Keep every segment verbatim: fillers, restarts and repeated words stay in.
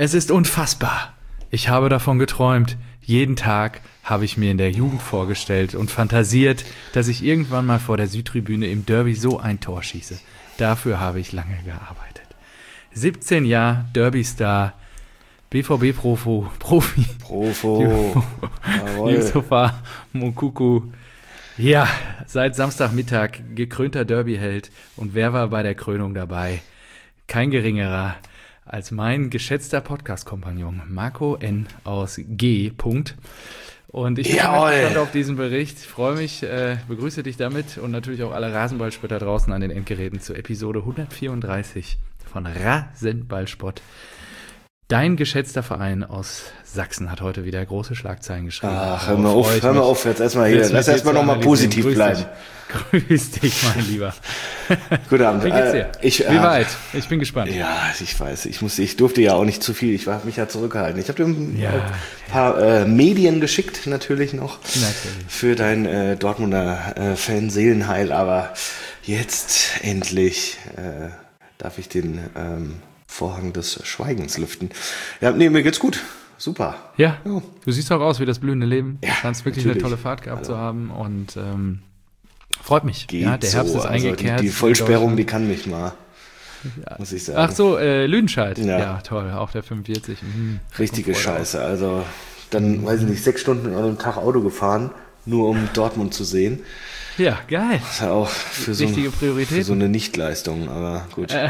Es ist unfassbar. Ich habe davon geträumt. Jeden Tag habe ich mir in der Jugend vorgestellt und fantasiert, dass ich irgendwann mal vor der Südtribüne im Derby so ein Tor schieße. Dafür habe ich lange gearbeitet. siebzehn Jahre Derby-Star, B V B-Profi, Profi, Profo, Yusufa Moukoko. Ja, seit Samstagmittag gekrönter Derby-Held. Und wer war bei der Krönung dabei? Kein geringerer als mein geschätzter Podcast-Kompagnon Marco N. aus G. Punkt. Und ich bin gespannt auf diesen Bericht. Ich freue mich, äh, begrüße dich damit und natürlich auch alle Rasenballspötter draußen an den Endgeräten zur Episode hundertvierunddreißig von Rasenballspott. Dein geschätzter Verein aus Sachsen hat heute wieder große Schlagzeilen geschrieben. Ach, hör mal auf, hör mal auf, jetzt erstmal hier. Lass erstmal nochmal positiv Grüß bleiben. Dich. Grüß dich, mein Lieber. Guten Abend. Wie geht's dir? Äh, ich, Wie äh, weit? Ich bin gespannt. Ja, ich weiß, ich musste, ich durfte ja auch nicht zu viel, ich war mich ja zurückgehalten. Ich habe dir ein Ja, paar äh, Medien geschickt, natürlich noch, Natürlich. für dein äh, Dortmunder äh, Fan-Seelenheil, aber jetzt endlich äh, darf ich den ähm, Vorhang des Schweigens lüften. Ja, nee, mir geht's gut. Super. Ja, Ja. du siehst auch aus wie das blühende Leben. Ja, Du scheinst wirklich natürlich. eine tolle Fahrt gehabt Also. zu haben und ähm, freut mich. Geht Ja, der Herbst so. ist Also eingekehrt. die, die in Vollsperrung, die Deutschland. kann mich mal, muss ich sagen. Ach so, äh, Lüdenscheid. Ja. Ja. toll, auch der fünfundvierzig. Mhm. Richtige Kommt voll Scheiße. Also dann, weiß ich nicht, sechs Stunden an einem Tag Auto gefahren, nur um Dortmund zu sehen. aus. Ja, geil. Das ist ja auch für so, Richtige Priorität. für so eine Nichtleistung, aber gut. Äh.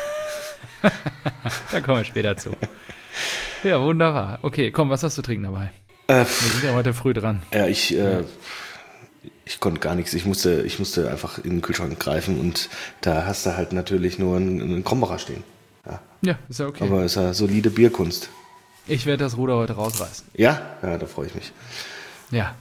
Da kommen wir später zu. Ja, wunderbar. Okay, komm, was hast du trinken dabei? Äh, Wir sind ja heute früh dran. ja, ich, äh, ich konnte gar nichts. Ich musste, ich musste einfach in den Kühlschrank greifen und da hast du halt natürlich nur einen, einen Krombacher stehen. Ja. Ja, ist ja okay. Aber es ist ja solide Bierkunst. Ich werde das Ruder heute rausreißen. Ja? Ja, da freue ich mich. Ja.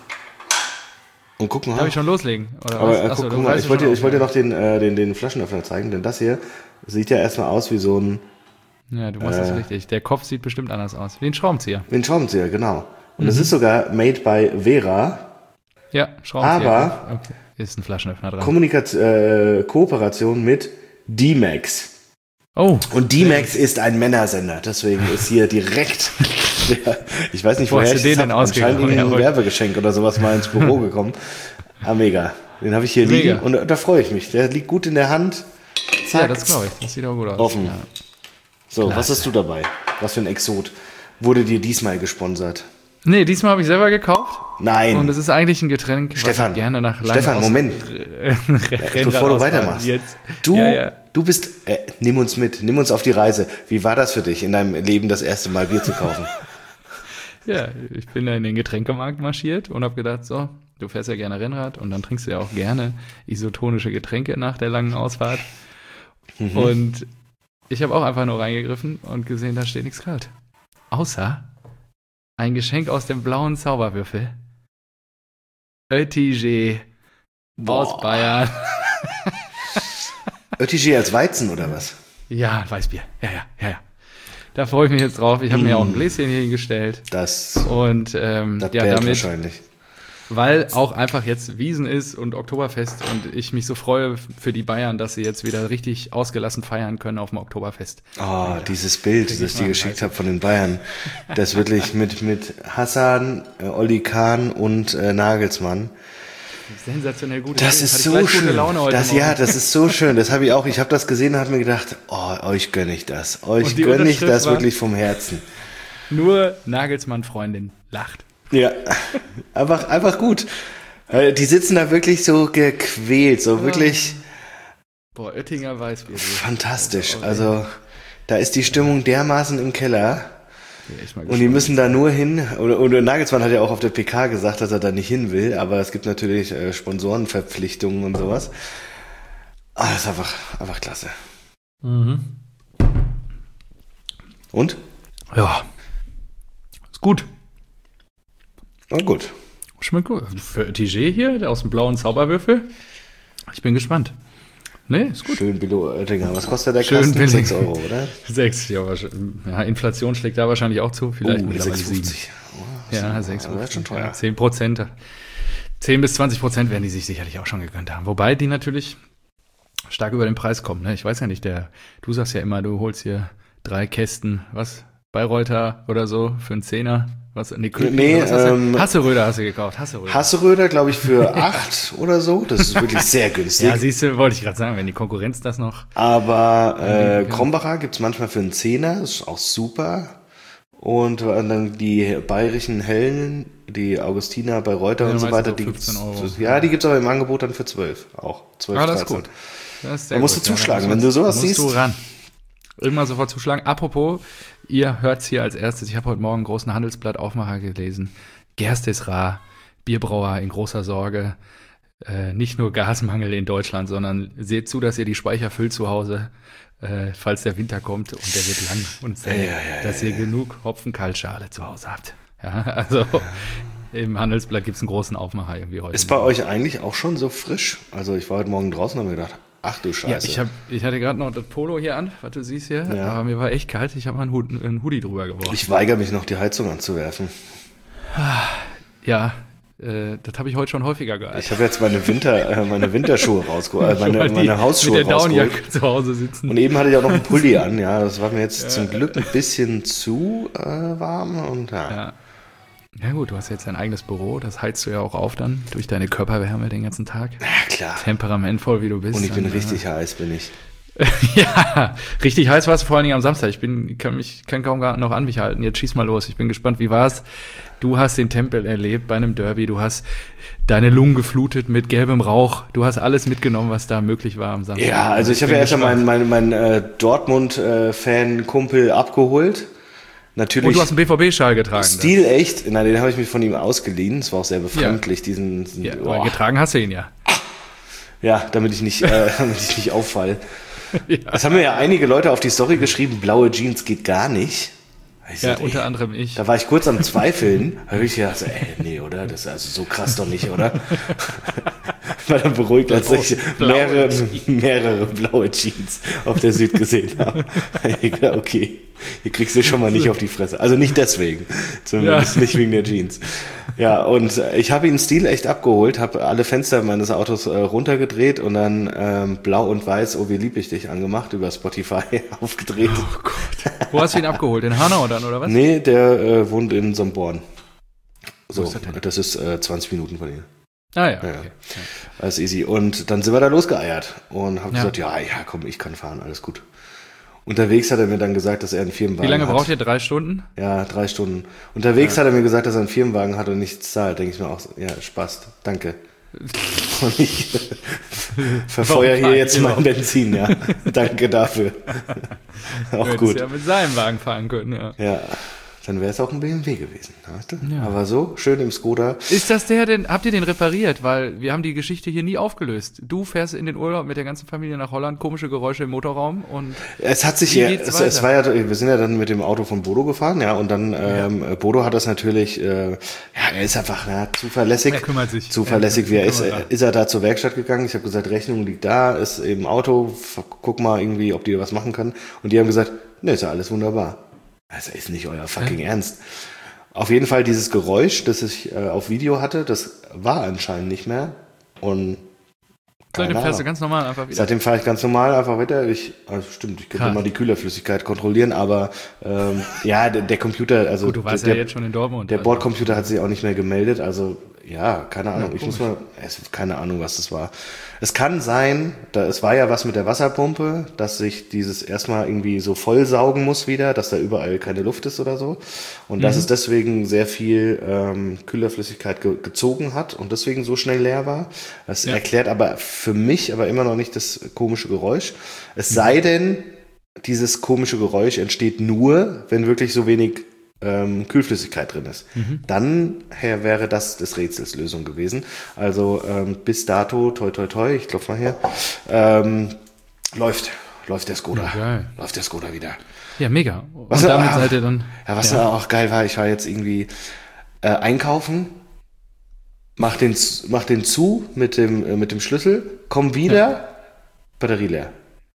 Und guck mal. Darf ich schon loslegen? Oder Aber was? äh, Achso, guck, du guck mal, reißt ich schon wollte, dir- auf, ich wollte dir ja. noch den, äh, den, den Flaschenöffner zeigen, denn das hier sieht ja erstmal aus wie so ein, Ja, du machst das Äh. richtig. Der Kopf sieht bestimmt anders aus. Wie ein Schraubenzieher. wie ein Schraubenzieher, genau. Und Mhm. es ist sogar made by Vera. Ja, Schraubenzieher. Aber- Okay. Ist ein Flaschenöffner dran. Kommunika- äh, Kooperation mit D-Max. Oh. Und D-Max ist ein Männersender, deswegen ist hier direkt, der, ich weiß nicht, Wo woher hast ich du den das denn hab, ausgegeben? anscheinend Ja, ein wohl. Werbegeschenk oder sowas mal ins Büro gekommen. Ah, mega. Den habe ich hier Mega. liegen und da, da freue ich mich. Der liegt gut in der Hand. Zack. Ja, das glaube ich. Das sieht auch gut aus. Offen. Ja. So, Klasse. was hast du dabei? Was für ein Exot? Wurde dir diesmal gesponsert? Nee, diesmal habe ich selber gekauft. Nein. Und es ist eigentlich ein Getränk, Stefan, was ich gerne nach langen Stefan, Aus- Moment. Rennrad Bevor du ausfahren. weitermachst. Jetzt. Du, Ja, ja. du bist, äh, nimm uns mit, nimm uns auf die Reise. Wie war das für dich, in deinem Leben das erste Mal Bier zu kaufen? Ja, ich bin da in den Getränkemarkt marschiert und habe gedacht, so, du fährst ja gerne Rennrad und dann trinkst du ja auch gerne isotonische Getränke nach der langen Ausfahrt. Mhm. Und ich habe auch einfach nur reingegriffen und gesehen, da steht nichts kalt. Außer ein Geschenk aus dem blauen Zauberwürfel. Oettinger aus Boah. Bayern. Oettinger als Weizen oder was? Ja, Weißbier. Ja, ja, ja, ja. Da freue ich mich jetzt drauf. Ich habe mir auch ein Gläschen hier hingestellt. Das, Und ähm, das ja, wäre damit, wahrscheinlich. weil auch einfach jetzt Wiesen ist und Oktoberfest und ich mich so freue für die Bayern, dass sie jetzt wieder richtig ausgelassen feiern können auf dem Oktoberfest. Oh, dieses Bild, das ich ich dir mal geschickt halt. habe von den Bayern, das wirklich mit, mit Hassan, äh, Oli Kahn und äh, Nagelsmann. Sensationell gut. Das ist Hatte ich so gleich gute schön. Laune heute Das, Morgen. ja, das ist so schön. Das habe ich auch. Ich habe das gesehen und habe mir gedacht, oh, euch gönne ich das. Euch Und die gönne ich Unterschrift das war- wirklich vom Herzen. Nur Nagelsmann-Freundin lacht. Ja, einfach, einfach gut. Äh, Die sitzen da wirklich so gequält, so wirklich Boah, Oettinger Weißbier. du. fantastisch. Also, Also da ist die Stimmung dermaßen im Keller. bin echt mal Und die gespannt. müssen da nur hin, oder, oder Nagelsmann hat ja auch auf der P K gesagt, dass er da nicht hin will, aber es gibt natürlich äh, Sponsorenverpflichtungen und sowas. Ah, das ist einfach, einfach klasse. Mhm. Und? Ja. Ist gut. Na gut. Schmeckt gut. Für Oettinger hier, der aus dem blauen Zauberwürfel. Ich bin gespannt. Nee, ist gut. Schön Billo Oettinger. Was kostet der Schön Kasten? billig. sechs Euro, oder? Sechs, ja, wahrscheinlich. Ja, Inflation schlägt da wahrscheinlich auch zu. Vielleicht Oh, mittlerweile sechs sieben. fünfzig. Oh, Ja, sieben. sechs Aber das ist schon teuer. Ja, zehn Prozent. zehn bis zwanzig Prozent werden die sich sicherlich auch schon gegönnt haben. Wobei die natürlich stark über den Preis kommen. Ne? Ich weiß ja nicht, der, du sagst ja immer, du holst hier drei Kästen, was? Bayreuther oder so für einen Zehner. Was, nee, Kühl, nee was hast du? ähm, Hasseröder hast du gekauft. Hasseröder, Hasseröder glaube ich, für acht oder so. Das ist wirklich sehr günstig. Ja, siehst du, wollte ich gerade sagen, wenn die Konkurrenz das noch... Aber äh, Krombacher gibt's manchmal für einen Zehner. Das ist auch super. Und dann die bayerischen Hellen, die Augustiner, Bayreuther Ja, und so weiter, so die gibt's, Euro. ja, die gibt's aber im Angebot dann für zwölf. Auch zwölf, Ah, das ist dreizehn. gut. Das ist sehr Da musst gut. du zuschlagen, Ja, wenn du sowas musst siehst. Du ran. Immer sofort zuschlagen. Apropos, ihr hört's hier als erstes. Ich habe heute Morgen einen großen Handelsblatt-Aufmacher gelesen. Gerst ist rar, Bierbrauer in großer Sorge. Äh, nicht nur Gasmangel in Deutschland, sondern seht zu, dass ihr die Speicher füllt zu Hause, äh, falls der Winter kommt und der wird lang und zäh, Ja, ja, ja, dass ja, ihr ja. genug Hopfen-Kaltschale zu Hause habt. Ja, also im Handelsblatt gibt's einen großen Aufmacher irgendwie heute. Ist bei euch eigentlich auch schon so frisch? Also ich war heute Morgen draußen und habe mir gedacht, ach du Ja, Scheiße. ich, hab, ich hatte gerade noch das Polo hier an, was du siehst hier, Ja. aber mir war echt kalt. Ich habe mal einen, Hut, einen Hoodie drüber geworfen. Ich weigere mich noch, die Heizung anzuwerfen. Ja, äh, das habe ich heute schon häufiger gehalten. Ich habe jetzt meine Winter, äh, meine Winterschuhe rausgeholt, äh, meine, meine Hausschuhe mit der rausgeholt. Downjacke zu Hause sitzen. Und eben hatte ich auch noch einen Pulli an, ja. Das war mir jetzt zum Glück ein bisschen zu äh, warm und ja. Ja. Ja gut, du hast jetzt dein eigenes Büro, das heizt du ja auch auf dann durch deine Körperwärme den ganzen Tag. Ja, klar. Temperamentvoll, wie du bist. Und ich bin dann, richtig heiß, bin ich. Ja, richtig heiß war es vor allen Dingen am Samstag. Ich bin, kann mich, kann kaum gar noch an mich halten. Jetzt schieß mal los. Ich bin gespannt, wie war's? Du hast den Tempel erlebt bei einem Derby. Du hast deine Lungen geflutet mit gelbem Rauch. Du hast alles mitgenommen, was da möglich war am Samstag. Ja, also ich habe ja erst mal meinen mein, mein, äh, Dortmund-Fan-Kumpel abgeholt. Natürlich. Und du hast einen B V B-Schal getragen. Stil echt. Nein, den habe ich mir von ihm ausgeliehen. Das war auch sehr befremdlich. Diesen, diesen Ja, oh. aber getragen hast du ihn ja. Ja, damit ich nicht, äh, damit ich nicht auffall. Ja. Das haben mir ja einige Leute auf die Story geschrieben, blaue Jeans geht gar nicht. Ich Ja, sagte, unter ey, anderem ich. Da war ich kurz am Zweifeln. Da habe ich gedacht, so, ey, nee, oder? Das ist also so krass doch nicht, oder? War dann beruhigt, als ich Blaue mehrere, Jeans. mehrere blaue Jeans auf der Süd gesehen habe. Ich gedacht, okay, hier kriegst du schon mal nicht auf die Fresse. Also nicht deswegen, zumindest Ja. nicht wegen der Jeans. Ja, und ich habe ihn Stil echt abgeholt, habe alle Fenster meines Autos äh, runtergedreht und dann ähm, blau und weiß, oh wie lieb ich dich angemacht, über Spotify aufgedreht. Oh Gott. Wo hast du ihn abgeholt? In Hanau dann, oder was? Nee, der äh, wohnt in Somborn. So, ist das denn? das ist äh, zwanzig Minuten von ihm. Ah ja, Ja. okay. Alles easy. Und dann sind wir da losgeeiert und haben Ja. gesagt, ja, ja, komm, ich kann fahren, alles gut. Unterwegs hat er mir dann gesagt, dass er einen Firmenwagen Wie lange hat. braucht ihr? Drei Stunden? Ja, drei Stunden. Unterwegs hat er mir gesagt, dass er einen Firmenwagen hat und nichts zahlt. Denke ich mir auch, so, ja, Spaß, danke. Und ich verfeuer Warum hier fahr ich jetzt immer? mein Benzin, ja. Danke dafür. Du Auch hättest gut. ja mit seinem Wagen fahren können, ja. Ja, dann wäre es auch ein B M W gewesen. Weißt du? Ja. Aber so, schön im Skoda. Ist das der denn, habt ihr den repariert? Weil wir haben die Geschichte hier nie aufgelöst. Du fährst in den Urlaub mit der ganzen Familie nach Holland, komische Geräusche im Motorraum und Es hat sich Wie ja, geht's es, es weiter? war ja, wir sind ja dann mit dem Auto von Bodo gefahren, ja, und dann, ähm, Bodo hat das natürlich, äh, ja, er ist einfach, ja, zuverlässig. Er kümmert sich. Zuverlässig, wie er ist, Kümmerer. ist er da zur Werkstatt gegangen. Ich habe gesagt, Rechnung liegt da, ist im Auto, f- guck mal irgendwie, ob die was machen können. Und die haben gesagt, ne, ist ja alles wunderbar. Das ist nicht euer fucking Ernst. Auf jeden Fall dieses Geräusch, das ich äh, auf Video hatte, das war anscheinend nicht mehr. Und keine seitdem fährst du Ahnung. ganz normal einfach wieder. Seitdem fahre ich ganz normal einfach weiter. Ich, also stimmt, ich könnte Krass. mal die Kühlerflüssigkeit kontrollieren, aber ähm, ja, der, der Computer, also Gut, du warst der, ja jetzt schon in Dortmund. der also. Bordcomputer hat sich auch nicht mehr gemeldet. Also ja, keine Ahnung. Ja, ich muss mal, es, keine Ahnung, was das war. Es kann sein, da, es war ja was mit der Wasserpumpe, dass sich dieses erstmal irgendwie so vollsaugen muss wieder, dass da überall keine Luft ist oder so. Und dass Mhm. es deswegen sehr viel ähm, Kühlerflüssigkeit ge gezogen hat und deswegen so schnell leer war. Das Ja. erklärt aber für mich aber immer noch nicht das komische Geräusch. Es sei denn, dieses komische Geräusch entsteht nur, wenn wirklich so wenig ähm, Kühlflüssigkeit drin ist. Dann her wäre das des Rätsels Lösung gewesen. Also ähm, bis dato, toi toi toi, ich klopf mal hier, ähm, läuft, läuft der Skoda. Ja, geil. Läuft der Skoda wieder. Ja, mega. Und Was- damit ah, seid ihr dann. Ja, was ja. auch geil war, ich war jetzt irgendwie äh, einkaufen, mach den, z- mach den zu mit dem, äh, mit dem Schlüssel, komm wieder, Batterie leer.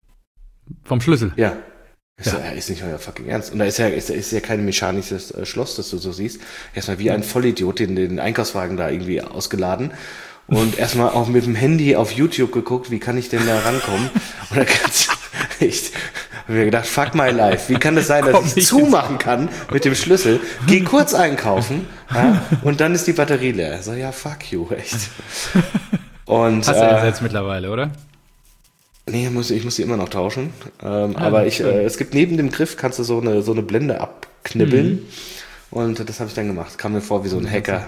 Vom Schlüssel. Ja. Ich Ja. so, ja, ist nicht euer fucking Ernst. Und da ist ja, ist, ist ja kein mechanisches äh, Schloss, das du so siehst. Erstmal wie ein Vollidiot den, den Einkaufswagen da irgendwie ausgeladen. Und erstmal auch mit dem Handy auf YouTube geguckt, wie kann ich denn da rankommen? Und da kannst du echt Hab mir gedacht, fuck my life. Wie kann das sein, dass Komm ich nicht zumachen kann mit dem Schlüssel, geh kurz einkaufen, ja, und dann ist die Batterie leer. So, ja, fuck you, echt. Und, Hast du äh, ersetzt mittlerweile, oder? Nee, muss, ich muss die immer noch tauschen. Ähm, Ah, aber ich, schön. äh, es gibt neben dem Griff, kannst du so eine, so eine Blende abknibbeln. Mhm. Und das habe ich dann gemacht. Kam mir vor wie so ein Hacker.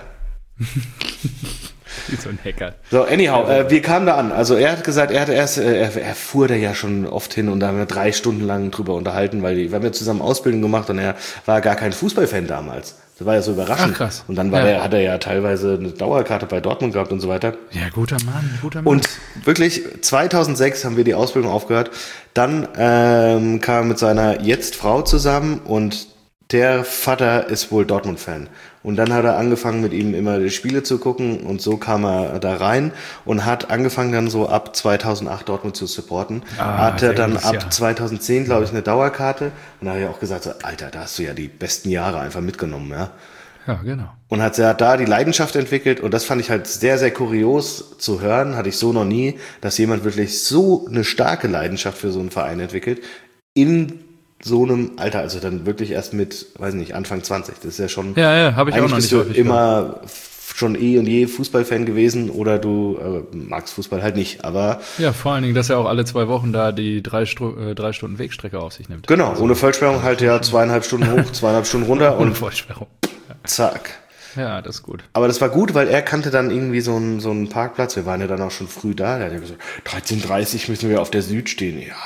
Wie so ein Hacker. So, anyhow, äh, wir kamen da an. Also er hat gesagt, er hatte erst, äh, er, er fuhr da ja schon oft hin und da haben wir drei Stunden lang drüber unterhalten, weil die, wir haben ja zusammen Ausbildung gemacht und er war gar kein Fußballfan damals. Das war ja so überraschend. Ach, krass. Und dann war Ja. der, hat er ja teilweise eine Dauerkarte bei Dortmund gehabt und so weiter. Ja, guter Mann, guter Mann. Und wirklich, zweitausendsechs haben wir die Ausbildung aufgehört. Dann ähm, kam er mit seiner jetzt Frau zusammen und der Vater ist wohl Dortmund-Fan. Und dann hat er angefangen, mit ihm immer die Spiele zu gucken und so kam er da rein und hat angefangen dann so ab zweitausendacht Dortmund zu supporten. Ah, Hatte sehr dann gutes ab Jahr. zweitausendzehn, glaube ich, eine Dauerkarte. Und da habe ich auch gesagt, so, Alter, da hast du ja die besten Jahre einfach mitgenommen, ja. Ja, genau. Und hat ja da die Leidenschaft entwickelt und das fand ich halt sehr, sehr kurios zu hören, hatte ich so noch nie, dass jemand wirklich so eine starke Leidenschaft für so einen Verein entwickelt, in so einem Alter, also dann wirklich erst mit, weiß nicht, Anfang zwanzig, das ist ja schon, Ja, ja, habe ich auch eigentlich noch bist nicht du häufig immer schon eh und je Fußballfan gewesen oder du äh, magst Fußball halt nicht, aber Ja, vor allen Dingen, dass er auch alle zwei Wochen da die drei, Stru- äh, drei Stunden Wegstrecke auf sich nimmt. genau, ohne Vollsperrung halt ja zweieinhalb Stunden hoch, zweieinhalb Stunden runter Ohne und Vollsperrung. zack. Ja, das ist gut. Aber das war gut, weil er kannte dann irgendwie so einen, so einen Parkplatz. Wir waren ja dann auch schon früh da. Der hat ja gesagt, dreizehn Uhr dreißig müssen wir auf der Süd stehen. Ja,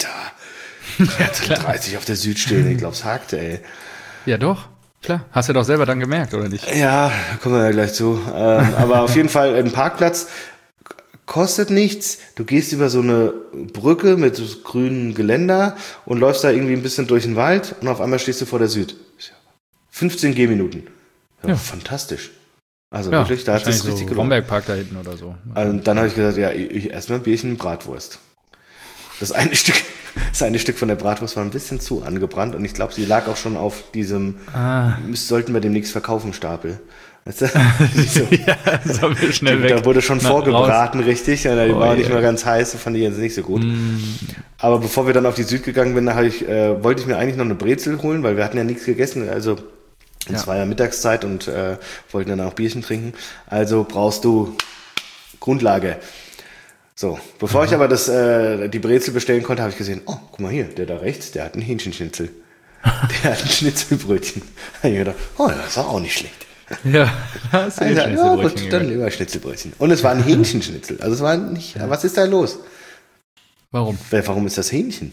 Alter. dreizehn Uhr dreißig auf der Süd stehen. Ich glaub's hakte, ey. Ja, doch. Klar. Hast du doch selber dann gemerkt, oder nicht? Ja, da kommen wir ja gleich zu. Ähm, aber auf jeden Fall, ein Parkplatz kostet nichts. Du gehst über so eine Brücke mit so grünem Geländer und läufst da irgendwie ein bisschen durch den Wald und auf einmal stehst du vor der Süd. fünfzehn Gehminuten. Ja, Ja. Fantastisch. Also Ja, wirklich, da hat es wahrscheinlich richtig so gelohnt. Rombergpark da hinten oder so. Und dann habe ich gesagt, ja, ich, ich esse mal ein Bierchen Bratwurst. Das eine Stück, das eine Stück von der Bratwurst war ein bisschen zu angebrannt und ich glaube, sie lag auch schon auf diesem, Ah. sollten wir demnächst verkaufen, Stapel. Weißt du? So, Ja, sollen wir schnell weg. da wurde schon Na, vorgebraten, richtig, und die Oh, war nicht je. mehr ganz heiß, das fand ich jetzt nicht so gut. Mm. Aber bevor wir dann auf die Süd gegangen sind, hab ich, äh, wollte ich mir eigentlich noch eine Brezel holen, weil wir hatten ja nichts gegessen, also es Ja. war ja Mittagszeit und äh, wollten dann auch Bierchen trinken. Also brauchst du Grundlage. So, bevor ich aber das, äh, die Brezel bestellen konnte, habe ich gesehen, oh, guck mal hier, der da rechts, der hat einen Hähnchenschnitzel. Der hat ein Schnitzelbrötchen. Da habe ich gedacht, oh, das ist auch nicht schlecht. Ja, hast du Also, den ja, Schnitzelbrötchen gut, dann gegönnt. lieber Schnitzelbrötchen. Und es war ein Hähnchenschnitzel. Also es war nicht, was ist da los? Warum? Weil, warum ist das Hähnchen?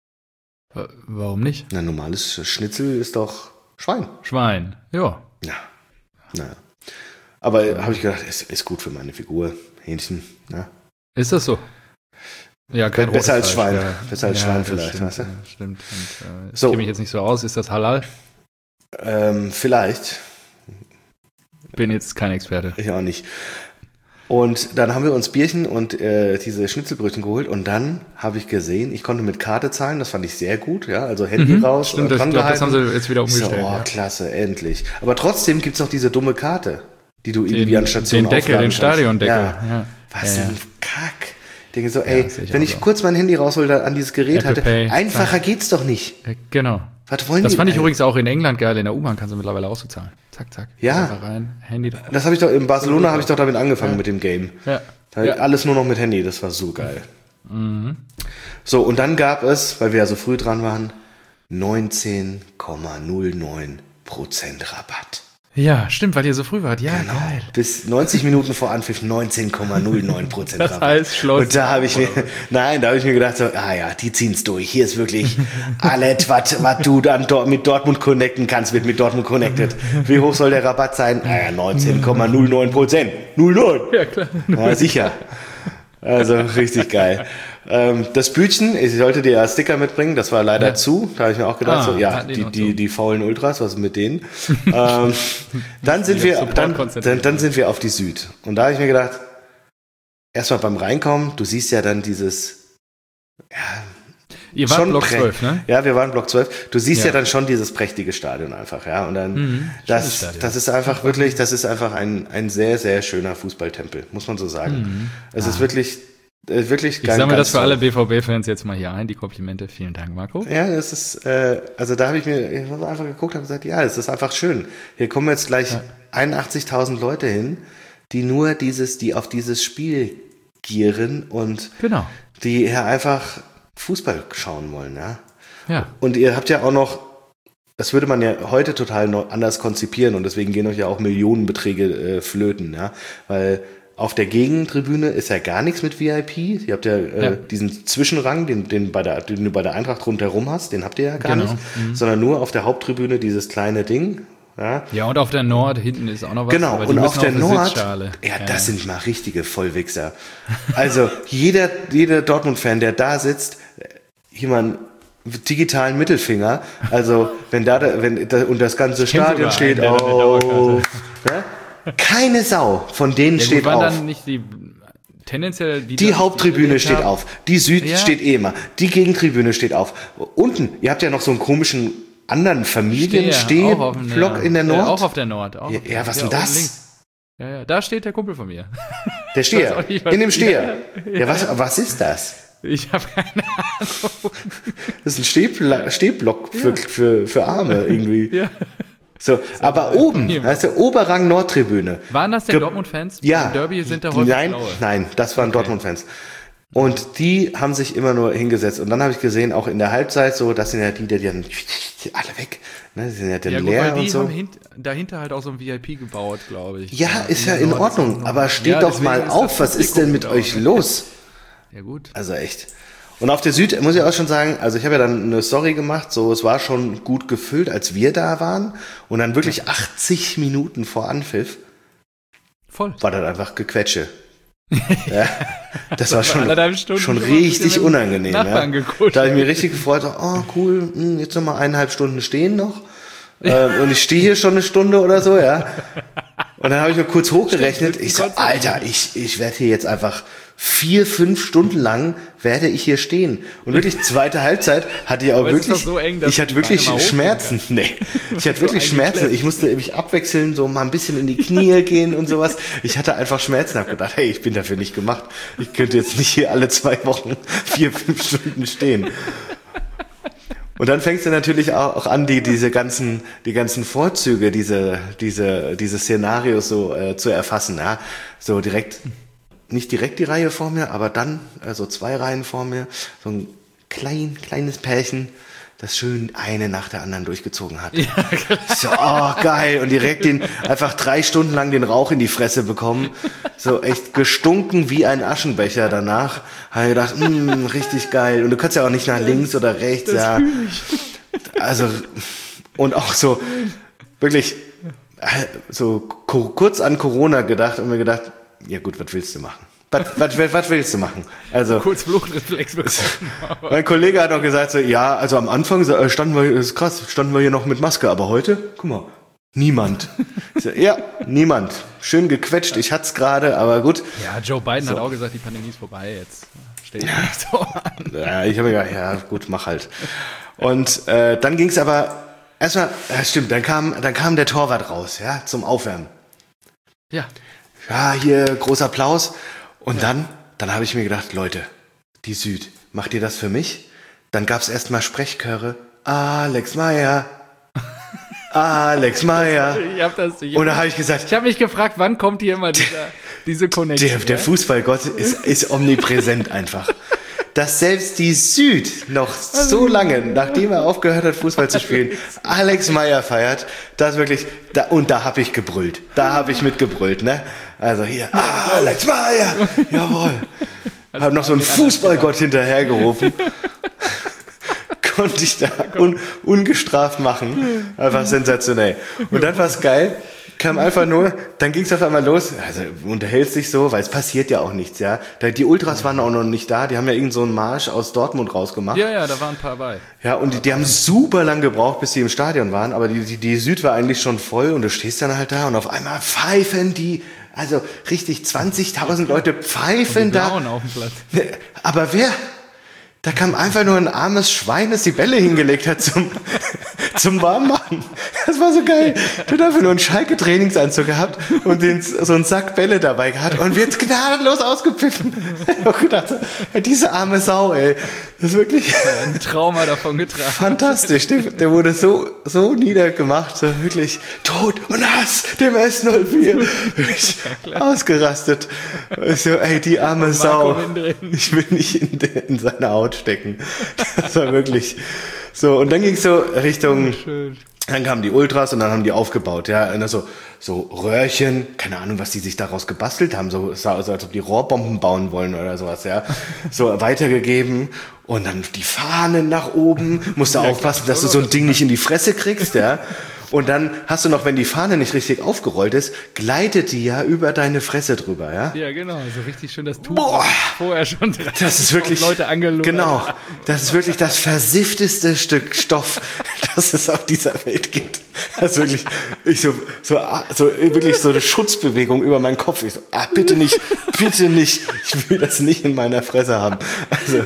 Wa- Warum nicht? Na, normales Schnitzel ist doch Schwein. Schwein. Ja. Ja, naja. Aber äh, habe ich gedacht, ist, ist gut für meine Figur. Hähnchen, ne? Ist das so? Ja, kein Besser rotes als Fleisch, Schwein. Ja. Besser als Ja, Schwein das vielleicht, Stimmt, weißt du? ja, stimmt. Und, äh, ich So. kenne mich jetzt nicht so aus. Ist das halal? Ähm, vielleicht. Bin jetzt kein Experte. Ich auch nicht. Und dann haben wir uns Bierchen und äh, diese Schnitzelbrötchen geholt und dann habe ich gesehen, ich konnte mit Karte zahlen, das fand ich sehr gut, ja, also Handy Mhm, raus. stimmt, äh, das- dran ich glaub, das gehalten. haben sie jetzt wieder Ich so, umgestellt, oh, ja. klasse, endlich. Aber trotzdem gibt's noch diese dumme Karte, die du irgendwie Den, an Stationen den Deckel, aufladen den kannst. Stadiondeckel. Ja. Ja. Was ja, ja. ein Kack. Ich denke so, ey, sehe ich wenn auch ich so. kurz mein Handy raushole, da an dieses Gerät Apple hatte, Pay, einfacher geht's doch nicht. Äh, Genau. Was wollen Das die fand ich denn? übrigens auch in England geil. In der U-Bahn kannst du mittlerweile auch so zahlen. Zack, zack. Ja. Einfach rein, Handy drauf. Das habe ich doch, in Barcelona habe ich doch damit angefangen mit dem Game. Ja. Da Ja. Alles nur noch mit Handy, das war so geil. So, und dann gab es, weil wir ja so früh dran waren, neunzehn Komma null neun Prozent Rabatt. Ja, stimmt, weil ihr so früh wart. Ja, Genau. geil. Bis neunzig Minuten vor Anpfiff neunzehn Komma null neun Prozent Das Rabatt. heißt Schloss. Und da habe ich mir, nein, da habe ich mir gedacht, so, ah ja, die ziehen's durch. Hier ist wirklich alles, was was du dann dort mit Dortmund connecten kannst, wird mit Dortmund connected. Wie hoch soll der Rabatt sein? Ah ja, neunzehn Komma null neun Prozent. null Komma neun. Ja, klar. Ja, sicher. Also richtig geil. Ähm, das Bütchen, ich sollte dir ja Sticker mitbringen, das war leider Ja. zu. Da habe ich mir auch gedacht, Ah, so, ja, hatten die die, noch die, zu. die faulen Ultras, was ist mit denen? ähm, dann sind wir, Support dann, konzentriert. dann, dann sind wir auf die Süd. Und da habe ich mir gedacht, erstmal beim Reinkommen, du siehst ja dann dieses, ja, Ihr wart schon Block prä- zwölf, ne? Ja, wir waren Block zwölf. Du siehst ja, Ja. dann schon dieses prächtige Stadion einfach, ja. Und dann, Mhm, schönes das, Stadion. das ist einfach wirklich, das ist einfach ein, ein sehr, sehr schöner Fußballtempel, muss man so sagen. Mhm. Es Ah. ist wirklich Äh, wirklich Ich ganz, sammle ganz das für toll. alle B V B-Fans jetzt mal hier ein, die Komplimente. Vielen Dank, Marco. Ja, das ist, äh, also da habe ich mir ich hab einfach geguckt und gesagt, ja, es ist einfach schön. Hier kommen jetzt gleich Ja. einundachtzigtausend Leute hin, die nur dieses, die auf dieses Spiel gieren und Genau. die hier einfach Fußball schauen wollen, ja. Ja. Und ihr habt ja auch noch, das würde man ja heute total noch anders konzipieren und deswegen gehen euch ja auch Millionenbeträge äh, flöten, ja, weil auf der Gegentribüne ist ja gar nichts mit V I P. Ihr habt ja, äh, Ja. diesen Zwischenrang, den, den, bei der, den du bei der Eintracht rundherum hast, den habt ihr ja gar Genau. nicht, sondern nur auf der Haupttribüne dieses kleine Ding. Ja, Ja, und auf der Nord hinten ist auch noch was. genau, aber die und auf müssen der eine Nord, Sitzschale. ja, das sind mal richtige Vollwichser. Also jeder, jeder Dortmund-Fan, der da sitzt, hier mal einen digitalen Mittelfinger, also wenn da, wenn da und das ganze kenn Stadion sogar steht einen, der da eine auf, ne? Keine Sau von denen Ja, steht gut, waren auf. dann nicht die tendenziell die, Die Haupttribüne die steht haben. auf, die Süd Ja. steht eh immer, die Gegentribüne steht auf. Unten, ihr habt ja noch so einen komischen anderen Steher, auch auf dem- Familienstehblock ja. in der Äh, Nord. auch auf der Nord. Auch Ja, auf- ja, was ja, denn unten das? links. Ja, ja, da steht der Kumpel von mir. Der weiß Steher, auch nicht, was- in dem Steher. Ja, Ja, was, was ist das? Ich habe keine Das ist ein Stehbla Stehblock für, für, für Arme irgendwie. Ja. So, aber oben, Hier. weißt du, Oberrang Nordtribüne. Waren das denn Ge- Dortmund-Fans? Ja. Im Derby sind da häufig Nein, blaue. nein, das waren Dortmund-Fans. Und die haben sich immer nur hingesetzt. Und dann habe ich gesehen, auch in der Halbzeit so, das sind ja die, die dann alle weg. Ne, die sind ja dann Ja, gut, leer weil die und so. haben hint, dahinter halt auch so ein V I P gebaut, glaube ich. Ja, ist ja der in Nord ist Ordnung, auch- aber steht Ja, doch deswegen mal ist auf, das was ist denn mit Publikum euch da auch. los? Ja, gut. Also echt. Und auf der Süd muss ich auch schon sagen, also ich habe ja dann eine Story gemacht, so es war schon gut gefüllt, als wir da waren. Und dann wirklich achtzig Minuten vor Anpfiff Voll. war das einfach Gequetsche. Ja, das war schon, anderthalb Stunden schon gemacht, richtig mit dem unangenehm. Nachbarn Ja. gekuschelt. Da habe ich mich richtig gefreut, so, oh cool, hm, jetzt noch mal eineinhalb Stunden stehen noch. Ähm, und ich stehe hier schon eine Stunde oder so, ja. Und dann habe ich mir kurz hochgerechnet. Stimmt, Ich so, siebzehn Alter, ich, ich werde hier jetzt einfach vier, fünf Stunden lang werde ich hier stehen. Und wirklich zweite Halbzeit hatte ich auch Aber es ist wirklich, doch so eng, dass ich du hatte die wirklich Beine mal hochgehen Schmerzen. Nee, ich hatte wirklich so Schmerzen. eingeschleppt. Ich musste mich abwechseln, so mal ein bisschen in die Knie gehen und sowas. Ich hatte einfach Schmerzen. Habe gedacht, hey, ich bin dafür nicht gemacht. Ich könnte jetzt nicht hier alle zwei Wochen vier, fünf Stunden stehen. Und dann fängst du natürlich auch an, die, diese ganzen, die ganzen Vorzüge, diese, diese, diese Szenarios so äh, zu erfassen, ja. So direkt, nicht direkt die Reihe vor mir, aber dann, also zwei Reihen vor mir, so ein klein, kleines Pärchen, das schön eine nach der anderen durchgezogen hat. Ja, so, oh, geil. Und direkt den, einfach drei Stunden lang den Rauch in die Fresse bekommen. So echt gestunken wie ein Aschenbecher danach. Habe ich gedacht, mh, richtig geil. Und du kannst ja auch nicht nach links oder rechts, ja. Also, und auch so, wirklich, äh, so ku- kurz an Corona gedacht und mir gedacht, ja gut, was willst du machen? Was, was, was willst du machen? Also, Kurz Fluchtreflex bekommen. mein Kollege hat auch gesagt, so, ja, also am Anfang äh, standen wir, das ist krass, standen wir hier noch mit Maske, aber heute, guck mal, niemand. Ich so, ja, niemand. Schön gequetscht, ich hat's gerade, aber gut. Ja, Joe Biden hat auch gesagt, die Pandemie ist vorbei jetzt. Stell dich nicht so an. Ja, ich habe mir gedacht, ja, gut, mach halt. Und äh, dann ging's aber erstmal, ja, stimmt, dann kam, dann kam der Torwart raus, ja, zum Aufwärmen. Ja. Ja, hier großer Applaus. Und dann, dann habe ich mir gedacht, Leute, die Süd, macht ihr das für mich? Dann gab's erstmal Sprechchöre. Alex Meyer. Alex Meyer. Ich hab das, ich Und da habe ich gesagt, ich habe mich gefragt, wann kommt hier immer dieser, diese Connection? der, der ja? Fußballgott ist, ist omnipräsent einfach. Dass selbst die Süd noch so lange, nachdem er aufgehört hat, Fußball zu spielen, Alex Meyer feiert, das wirklich, da, und da habe ich gebrüllt. Da habe ich mitgebrüllt, ne? Also hier, Alex Meyer, jawohl. Hab noch so einen Fußballgott hinterhergerufen. Konnte ich da un, ungestraft machen. Einfach sensationell. Und dann war es geil. Kam einfach nur, dann ging es auf einmal los, also unterhältst dich so, weil es passiert ja auch nichts, ja. Da- Die Ultras waren auch noch nicht da, die haben ja irgend so einen Marsch aus Dortmund rausgemacht. Ja, ja, da waren ein paar bei. Ja, und die, die haben super lang gebraucht, bis sie im Stadion waren, aber die, die, die Süd war eigentlich schon voll und du stehst dann halt da und auf einmal pfeifen die, also richtig zwanzigtausend Leute pfeifen Die da. Blauen auf dem Platz. Aber wer? Da kam einfach nur ein armes Schwein, das die Bälle hingelegt hat zum, zum Warmmachen. Das war so geil. Du hast einfach nur einen Schalke-Trainingsanzug gehabt und den, so einen Sack Bälle dabei gehabt und wird gnadenlos ausgepfiffen. Ich hab gedacht, diese arme Sau, ey. Das ist wirklich ein Trauma davon getragen. Fantastisch. Der, der wurde so, so niedergemacht, so wirklich Tod und Hass dem S null vier. Ja, ausgerastet. So, ey, die arme Sau. Ich will nicht in, de, in seine Haut stecken. Das war wirklich so. Und dann ging es so Richtung, oh, dann kamen die Ultras und dann haben die aufgebaut. Ja, und so, so Röhrchen, keine Ahnung, was die sich daraus gebastelt haben. So, es sah aus, als ob die Rohrbomben bauen wollen oder sowas, ja. So weitergegeben. Und dann die Fahnen nach oben. Musst du ja, aufpassen, klar, dass du so ein Ding nicht in die Fresse kriegst, ja. Und dann hast du noch, wenn die Fahne nicht richtig aufgerollt ist, gleitet die ja über deine Fresse drüber, ja? Ja, genau. Also richtig schön das Tuch vorher schon dran. Das ist wirklich, Leute angelockt. Genau. Das ist wirklich das versiffteste Stück Stoff, das es auf dieser Welt gibt. Das ist wirklich, ich so, so, so, wirklich so eine Schutzbewegung über meinen Kopf. Ich so, ah, bitte nicht, bitte nicht. Ich will das nicht in meiner Fresse haben. Also,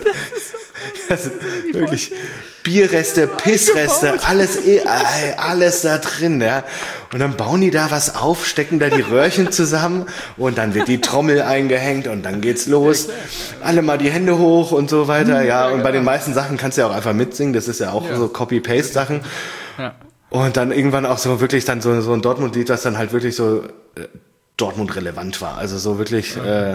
das ist wirklich Bierreste, Pissreste, alles, alles da drin, ja. Und dann bauen die da was auf, stecken da die Röhrchen zusammen und dann wird die Trommel eingehängt und dann geht's los. Alle mal die Hände hoch und so weiter, ja. Und bei den meisten Sachen kannst du ja auch einfach mitsingen, das ist ja auch so Copy-Paste-Sachen. Ja. Und dann irgendwann auch so wirklich dann so, so ein Dortmund-Lied, das dann halt wirklich so äh, Dortmund-relevant war. Also so wirklich, äh,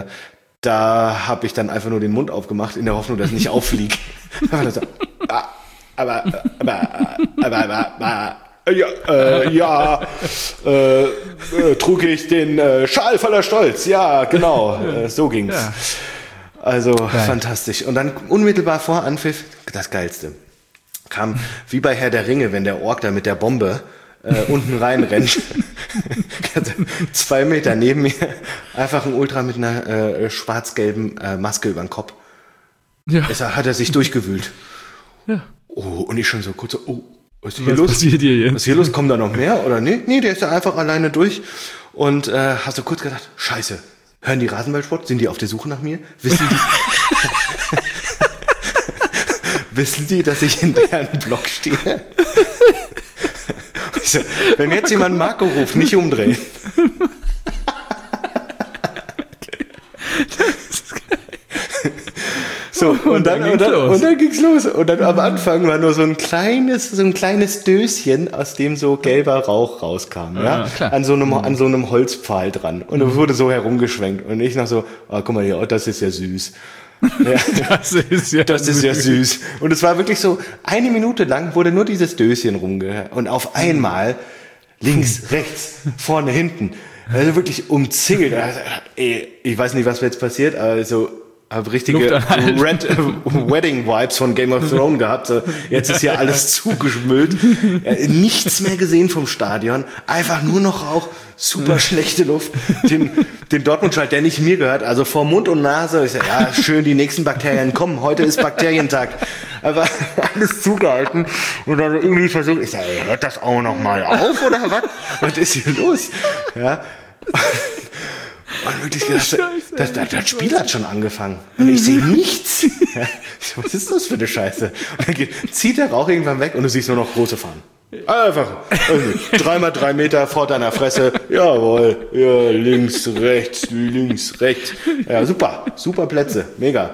da habe ich dann einfach nur den Mund aufgemacht, in der Hoffnung, dass ich nicht auffliege. Aber, aber, aber, aber, aber, aber, ja, äh, ja äh, äh, trug ich den äh, Schal voller Stolz. Ja, genau, äh, so ging's. Ja. Also geil. Fantastisch. Und dann unmittelbar vor Anpfiff, das Geilste, kam wie bei Herr der Ringe, wenn der Ork da mit der Bombe äh, unten reinrennt. Zwei Meter neben mir, einfach ein Ultra mit einer äh, schwarz-gelben äh, Maske über den Kopf. Ja. Deshalb hat er sich durchgewühlt. Ja. Oh, und ich schon so kurz so, oh, was ist hier was los? Passiert hier jetzt? Was ist hier los? Kommen da noch mehr? Oder nee? Nee, der ist da einfach alleine durch. Und äh, hast du kurz gedacht, scheiße, hören die Rasenballsport? Sind die auf der Suche nach mir? Wissen die, wissen die, dass ich in deren Block stehe? So, wenn jetzt jemand Marco ruft, nicht umdrehen. So, und, und dann, dann, und dann, und dann ging's los. Und dann am Anfang war nur so ein kleines, so ein kleines Döschen, aus dem so gelber Rauch rauskam, ja, ja? An so einem, an so einem Holzpfahl dran. Und es wurde so herumgeschwenkt. Und ich noch so, oh, guck mal hier, oh, das ist ja süß. Ja, das ist ja das ist ja süß. Und es war wirklich so, eine Minute lang wurde nur dieses Döschen rumgehört. Und auf einmal links, rechts, vorne, hinten. Also wirklich umzingelt. Also, ey, ich weiß nicht, was jetzt passiert, aber so, habe richtige Red äh, Wedding-Vibes von Game of Thrones gehabt. Jetzt ist hier alles zugeschmüllt. Nichts mehr gesehen vom Stadion. Einfach nur noch Rauch. Super schlechte Luft. Den, den Dortmund-Schalt, der nicht mir gehört. Also vor Mund und Nase. Ich sage, ja, schön, die nächsten Bakterien kommen. Heute ist Bakterientag. Aber alles zugehalten. Und dann irgendwie versucht, ich sage, hört das auch noch mal auf oder was? Was ist hier los? Ja. Und wirklich gedacht, oh, das, das, das Spiel hat schon angefangen. Und ich sehe nichts. Ja, was ist das für eine Scheiße? Und dann geht, zieht der Rauch irgendwann weg und du siehst nur noch große Fahnen. Einfach. Dreimal drei Meter vor deiner Fresse. Jawohl. Ja, links, rechts, links, rechts. Ja, super. Super Plätze. Mega.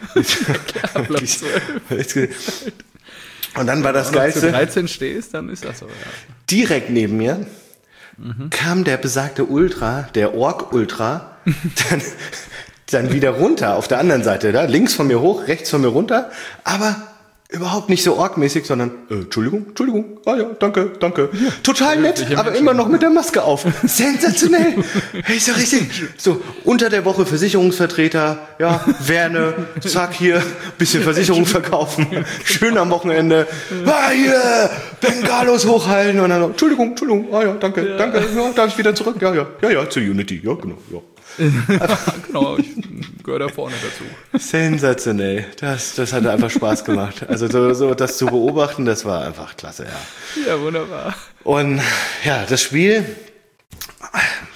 Und dann war das Geilste. Wenn du dreizehn stehst, dann ist das so. Ja. Direkt neben mir Mhm. kam der besagte Ultra, der Ork-Ultra, dann, dann wieder runter auf der anderen Seite, da links von mir hoch, rechts von mir runter, aber überhaupt nicht so Ork-mäßig, sondern äh, Entschuldigung, Entschuldigung, ah ja, danke, danke. Ja, total nett, aber immer noch mit der Maske auf. Sensationell. Hey, ist ja richtig. So, unter der Woche Versicherungsvertreter, ja, Werne, zack, hier, bisschen Versicherung verkaufen, schön am Wochenende, ah, hier, Bengalos hochhalten und dann noch, Entschuldigung, Entschuldigung, ah ja, danke, ja. danke, ja, darf ich wieder zurück? Ja, ja, ja, ja, zu Unity, ja, genau, ja. Genau, ich gehöre da vorne dazu. Sensationell. Das, das hat einfach Spaß gemacht. Also so, so das zu beobachten, das war einfach klasse, ja. Ja, wunderbar. Und ja, das Spiel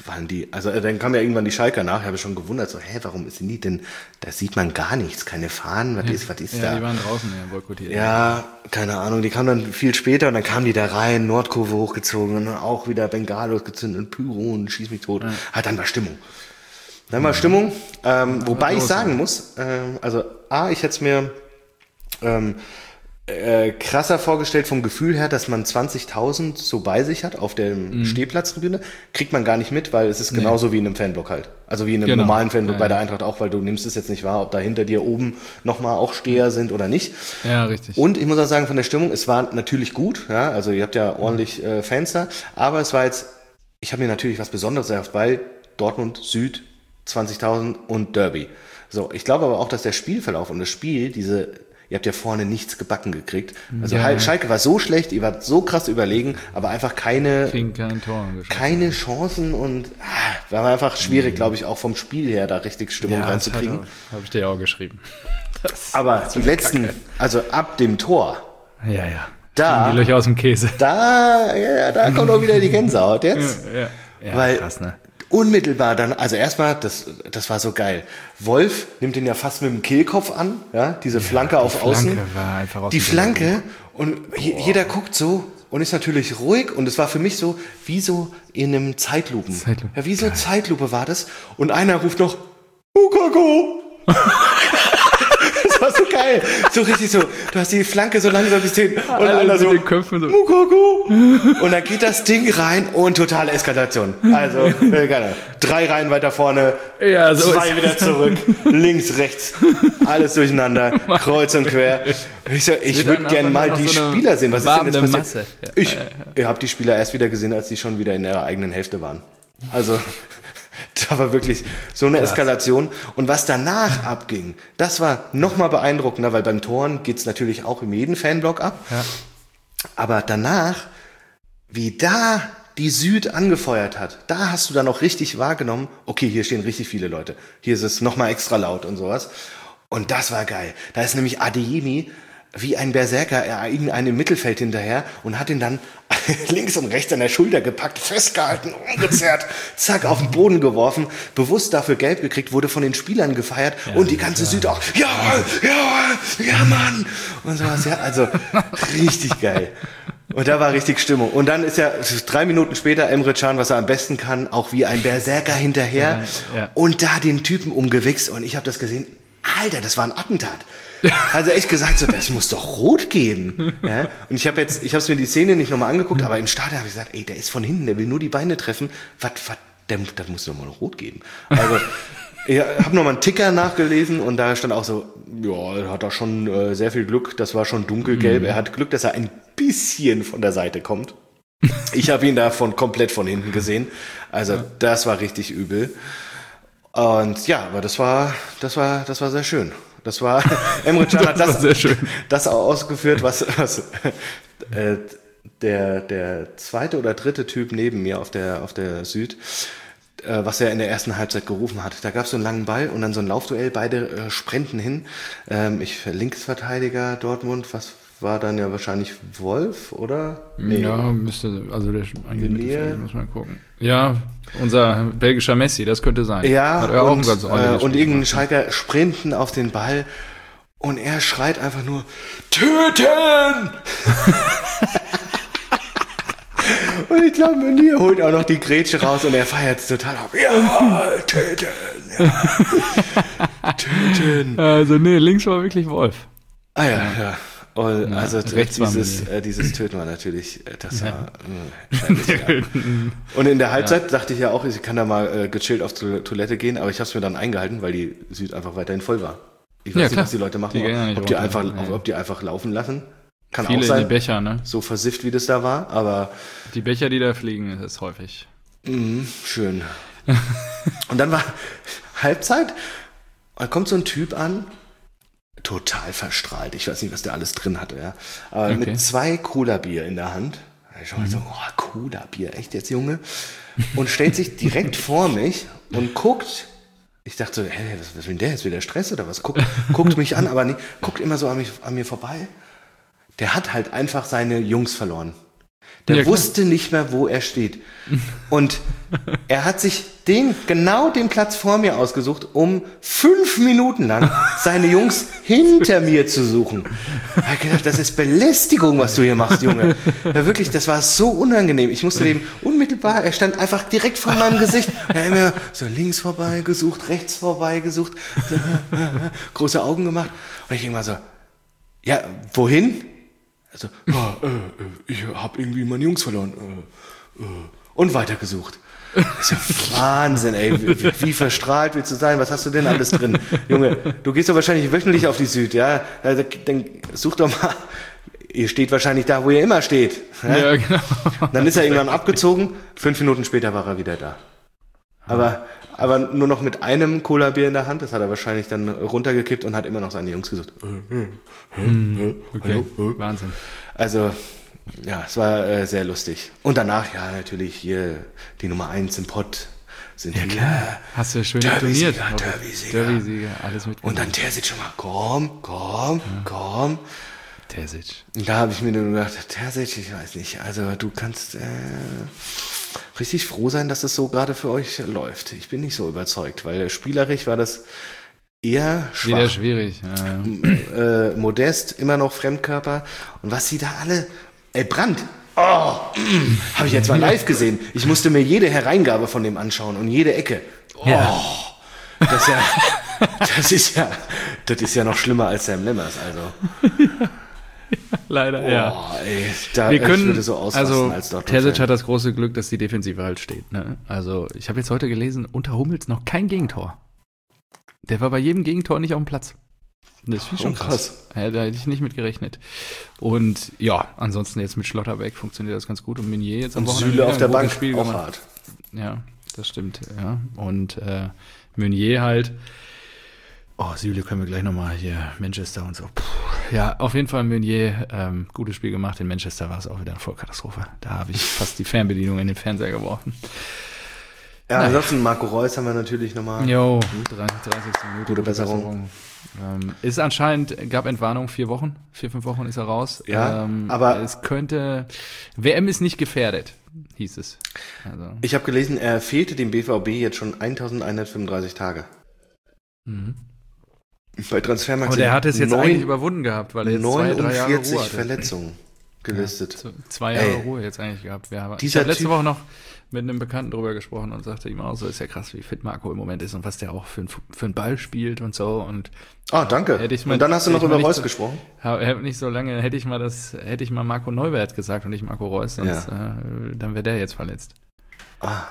waren die, also äh, dann kam ja irgendwann die Schalker nach, ich habe schon gewundert, so, hä, warum ist die denn, da sieht man gar nichts, keine Fahnen, was ja. ist, was ist ja, da? Ja, die waren draußen, ja, boykottiert. Ja, keine Ahnung, die kamen dann viel später und dann kamen die da rein, Nordkurve hochgezogen und dann auch wieder Bengalos gezündet und Pyro und schieß mich tot. Ja. Halt, dann war Stimmung. Dann war Stimmung, ähm, wobei ich sagen muss, ähm, also A, ich hätte es mir ähm, äh, krasser vorgestellt vom Gefühl her, dass man zwanzigtausend so bei sich hat auf der mhm. Stehplatztribüne, kriegt man gar nicht mit, weil es ist genauso nee. wie in einem Fanblock halt. Also wie in einem genau. normalen Fanblock ja, bei der Eintracht auch, weil du nimmst es jetzt nicht wahr, ob da hinter dir oben nochmal auch Steher sind oder nicht. Ja, richtig. Und ich muss auch sagen, von der Stimmung, es war natürlich gut, ja, also ihr habt ja ordentlich äh, Fans da, aber es war jetzt, ich habe mir natürlich was Besonderes erhofft, weil Dortmund, Süd, zwanzigtausend und Derby. So, ich glaube aber auch, dass der Spielverlauf und das Spiel, diese, ihr habt ja vorne nichts gebacken gekriegt. Also ja. Schalke war so schlecht, ihr wart so krass überlegen, aber einfach keine, kein Tor keine Chancen und ah, war einfach schwierig, mhm. glaube ich, auch vom Spiel her da richtig Stimmung ja, reinzukriegen. Habe ich dir ja auch geschrieben. Das aber die letzten, geil. Also ab dem Tor. Ja, ja. Da, die Löcher aus dem Käse. Da, ja, da kommt auch wieder die Gänsehaut jetzt. Ja, ja. Ja, weil krass, ne? Unmittelbar dann, also erstmal, das, das war so geil. Wolf nimmt ihn ja fast mit dem Kehlkopf an, ja, diese ja, Flanke auf Flanke Außen. War einfach aus die Flanke und je, jeder guckt so und ist natürlich ruhig und es war für mich so, wie so in einem Zeitlupen. Zeitlupe. Ja, wie so geil. Zeitlupe war das und einer ruft noch, Lukaku! Das war so geil. So richtig so, du hast die Flanke so langsam gesehen und einer so, Köpfen so. Mukaku. Und dann geht das Ding rein und totale Eskalation. Also, äh, geil. Drei Reihen weiter vorne, ja, so zwei wieder zurück, links, rechts, alles durcheinander, kreuz und quer. Ich, so, ich würde gerne mal die so Spieler sehen. Was ist denn jetzt passiert? Masse. Ja. Ich, ich habe die Spieler erst wieder gesehen, als die schon wieder in ihrer eigenen Hälfte waren. Also... Da war wirklich so eine Eskalation. Und was danach abging, das war nochmal beeindruckender, weil beim Toren geht's natürlich auch in jedem Fanblock ab. Ja. Aber danach, wie da die Süd angefeuert hat, da hast du dann auch richtig wahrgenommen, okay, hier stehen richtig viele Leute. Hier ist es nochmal extra laut und sowas. Und das war geil. Da ist nämlich Adeyemi wie ein Berserker irgendeinen im Mittelfeld hinterher und hat ihn dann links und rechts an der Schulter gepackt, festgehalten, umgezerrt, zack, auf den Boden geworfen, bewusst dafür gelb gekriegt, wurde von den Spielern gefeiert ja, und die ganze ja. Süd auch, ja, ja, ja, Mann! Und sowas, ja, also richtig geil. Und da war richtig Stimmung. Und dann ist ja drei Minuten später Emre Can, was er am besten kann, auch wie ein Berserker hinterher ja, ja. und da den Typen umgewichst und ich habe das gesehen, Alter, das war ein Attentat. Also echt gesagt, so, das muss doch rot geben. Ja? Und ich habe jetzt, ich habe mir die Szene nicht nochmal angeguckt, aber im Stadion habe ich gesagt, ey, der ist von hinten, der will nur die Beine treffen. Was, was, der, das muss doch mal noch rot geben. Also ich habe nochmal einen Ticker nachgelesen und da stand auch so, ja, er hat da schon äh, sehr viel Glück. Das war schon dunkelgelb. Mhm. Er hat Glück, dass er ein bisschen von der Seite kommt. Ich habe ihn da von komplett von hinten gesehen. Also ja. Das war richtig übel. Und ja, aber das war, das war, das war sehr schön. Das war, Emre Can hat das, das, das auch ausgeführt, was, was äh, der, der zweite oder dritte Typ neben mir auf der, auf der Süd, äh, was er in der ersten Halbzeit gerufen hat. Da gab es so einen langen Ball und dann so ein Laufduell, beide äh, sprinten hin. Ähm, ich Linksverteidiger Dortmund, was war dann ja wahrscheinlich Wolf, oder? Nee. Ja, müsste, also der eigentlich muss man gucken. Ja, unser belgischer Messi, das könnte sein. Ja, hat er und, auch ganz äh, und irgendein Schalker sprinten auf den Ball und er schreit einfach nur, töten! Und ich glaube, Meunier holt auch noch die Grätsche raus und er feiert es total ab. Ja, töten! Ja. Töten! Also nee, links war wirklich Wolf. Ah ja, ja. ja. Und ja, also dieses, äh, dieses Töten war natürlich, äh, das war mh, Und in der Halbzeit ja. dachte ich ja auch, ich kann da mal äh, gechillt auf to- Toilette gehen, aber ich habe es mir dann eingehalten, weil die Süd einfach weiterhin voll war. Ich weiß ja, nicht, was die Leute machen, die ob, ob, die einfach, ja. ob die einfach laufen lassen. Kann Viele auch sein, in die Becher, ne? So versifft, wie das da war, aber... Die Becher, die da fliegen, ist häufig. Mh, schön. Und dann war Halbzeit, da kommt so ein Typ an, total verstrahlt. Ich weiß nicht, was der alles drin hatte, ja. Aber okay. mit zwei Cola-Bier in der Hand. Ich schaue mhm. so, oh, Cola-Bier, echt jetzt, Junge? Und stellt sich direkt vor mich und guckt. Ich dachte so, hä, was, was will denn der jetzt? Will der Stress oder was? Guckt, guckt mich an, aber nie, guckt immer so an, mich, an mir vorbei. Der hat halt einfach seine Jungs verloren. Der Ja, klar. wusste nicht mehr, wo er steht. Und er hat sich den, genau den Platz vor mir ausgesucht, um fünf Minuten lang seine Jungs hinter mir zu suchen. Ich habe gedacht, das ist Belästigung, was du hier machst, Junge. Ja, wirklich, das war so unangenehm. Ich musste dem unmittelbar, er stand einfach direkt vor meinem Gesicht. Er hat immer so links vorbei gesucht, rechts vorbei gesucht, große Augen gemacht. Und ich irgendwann so, ja, wohin? Also, ja, äh, äh, ich habe irgendwie meine Jungs verloren. Äh, äh, und weitergesucht. Das ist ja Wahnsinn, ey. Wie, wie verstrahlt willst du sein? Was hast du denn alles drin? Junge, du gehst doch wahrscheinlich wöchentlich auf die Süd, ja? Also, dann such doch mal. Ihr steht wahrscheinlich da, wo ihr immer steht. Ja, ja, genau. Dann ist er irgendwann abgezogen. Fünf Minuten später war er wieder da. Aber, aber nur noch mit einem Cola-Bier in der Hand. Das hat er wahrscheinlich dann runtergekippt und hat immer noch seine Jungs gesucht. Okay, Wahnsinn. Also, ja, es war äh, sehr lustig. Und danach, ja, natürlich hier die Nummer eins im Pott sind ja klar. Hast du schön trainiert. Derby-Sieger. Derby-Sieger, alles mit. Und dann Terzic schon mal, komm, komm, ja. komm. Terzic. Da habe ich mir nur gedacht, Terzic, ich weiß nicht, also du kannst äh, richtig froh sein, dass es so gerade für euch läuft. Ich bin nicht so überzeugt, weil spielerisch war das eher schwach. Wieder schwierig. Ja, ja. Äh, Modest, immer noch Fremdkörper. Und was sie da alle... Ey, Brandt! Oh, mm, habe ich jetzt mal live gesehen. Ich musste mir jede Hereingabe von dem anschauen und jede Ecke. Oh, ja. Das ist ja... Das ist ja... Das ist ja noch schlimmer als Sam Lemmers, also... Ja. Leider, oh, ja. Ey, da, wir können, ich würde so ausrasten also, als Dortmund. Terzic hat das große Glück, dass die Defensive halt steht. Ne? Also, ich habe jetzt heute gelesen, unter Hummels noch kein Gegentor. Der war bei jedem Gegentor nicht auf dem Platz. Das ist schon oh, krass. krass. Ja, da hätte ich nicht mit gerechnet. Und ja, ansonsten jetzt mit Schlotterbeck funktioniert das ganz gut. Und Meunier jetzt am Wochenende Süle auf der Bank, Spiel auch gemacht. hart. Ja, das stimmt. Ja. Und äh, Meunier halt. Oh, Süle können wir gleich nochmal hier, Manchester und so. Puh. Ja, auf jeden Fall Meunier, ähm, gutes Spiel gemacht. In Manchester war es auch wieder eine Vollkatastrophe. Da habe ich fast die Fernbedienung in den Fernseher geworfen. Ja, naja. Ansonsten Marco Reus haben wir natürlich nochmal. Jo, dreißigste Minute. Gute Besserung. Besserung. Ähm, ist anscheinend, gab Entwarnung, vier Wochen, vier, fünf Wochen ist er raus. Ja, ähm, aber es könnte, W M ist nicht gefährdet, hieß es. Also. Ich habe gelesen, er fehlte dem B V B jetzt schon eintausendeinhundertfünfunddreißig Tage. Mhm. Bei Transfermarkt. Aber der hat es jetzt neun, eigentlich überwunden gehabt, weil er jetzt zwei, drei Jahre Ruhe hatte. Verletzungen gelistet. Ja, zwei Jahre Ey, Ruhe jetzt eigentlich gehabt. Wir haben, ich habe letzte Typ, Woche noch mit einem Bekannten drüber gesprochen und sagte ihm auch so, ist ja krass, wie fit Marco im Moment ist und was der auch für, ein, für einen Ball spielt und so. Und ah, danke. Hätte ich mal, und dann hast du noch über Reus so, gesprochen? Hätte nicht so lange, hätte ich mal das, hätte ich mal Marco Neuwert gesagt und nicht Marco Reus, sonst ja. äh, dann wäre der jetzt verletzt. Ah.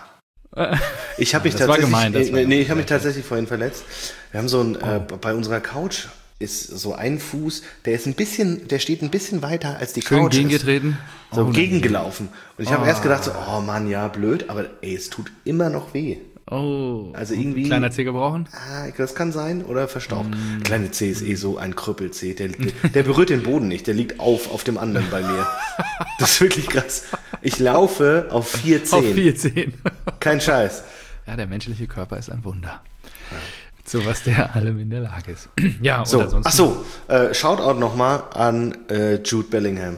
Ich habe mich das tatsächlich, war gemein, das nee, war nee, ich habe mich tatsächlich vorhin verletzt. Wir haben so ein, oh. äh, bei unserer Couch ist so ein Fuß, der ist ein bisschen, der steht ein bisschen weiter als die Schön Couch. Gegengetreten. Ist. So oh, gegengelaufen. Und ich habe oh. erst gedacht so, oh Mann, ja, blöd, aber ey, es tut immer noch weh. Oh. Also irgendwie. Kleiner Zeh gebrochen? Ah, das kann sein, oder verstaucht. Mm. Kleine Zeh ist eh so ein Krüppelzeh. Der, der, der berührt den Boden nicht, der liegt auf, auf dem anderen bei mir. Das ist wirklich krass. Ich laufe auf vier Zehen. Auf vier Zehen. Kein Scheiß. Ja, der menschliche Körper ist ein Wunder. Ja. Zu was der allem in der Lage ist. Ja, so. Oder sonst ach so, äh, Shoutout nochmal an äh, Jude Bellingham.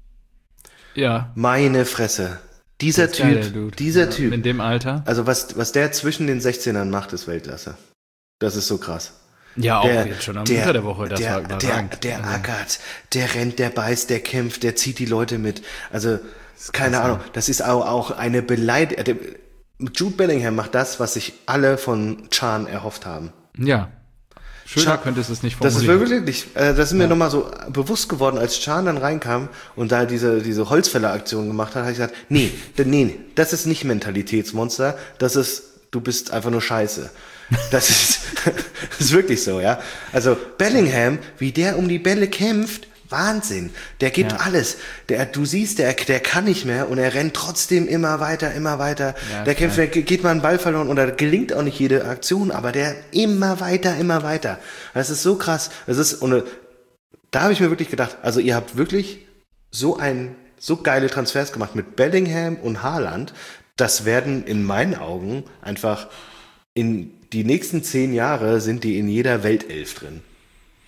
Ja. Meine Fresse. Dieser Typ, geil, dieser ja, Typ. In dem Alter. Also was, was der zwischen den sechzehnern macht, ist Weltklasse. Das ist so krass. Ja, auch der, jetzt schon am der, Unter der Woche. Das der, war der, der also. ackert, der rennt, der beißt, der kämpft, der zieht die Leute mit. Also, keine Ahnung, das ist auch, auch eine Beleidigung. Jude Bellingham macht das, was sich alle von Can erhofft haben. Ja. Schöner könntest du es nicht formulieren. Das ist wirklich, äh, das ist mir ja. nochmal so bewusst geworden, als Can dann reinkam und da diese, diese Holzfäller-Aktion gemacht hat, habe ich gesagt, nee, nee, das ist nicht Mentalitätsmonster, das ist, du bist einfach nur scheiße. Das ist, das ist wirklich so, ja. Also Bellingham, wie der um die Bälle kämpft, Wahnsinn. Der gibt ja. alles. Der, du siehst, der, der kann nicht mehr und er rennt trotzdem immer weiter, immer weiter. Ja, der kämpft, der geht mal einen Ball verloren und da gelingt auch nicht jede Aktion, aber der immer weiter, immer weiter. Das ist so krass. Das ist, und da habe ich mir wirklich gedacht, also ihr habt wirklich so ein, so geile Transfers gemacht mit Bellingham und Haaland. Das werden in meinen Augen einfach in die nächsten zehn Jahre sind die in jeder Weltelf drin.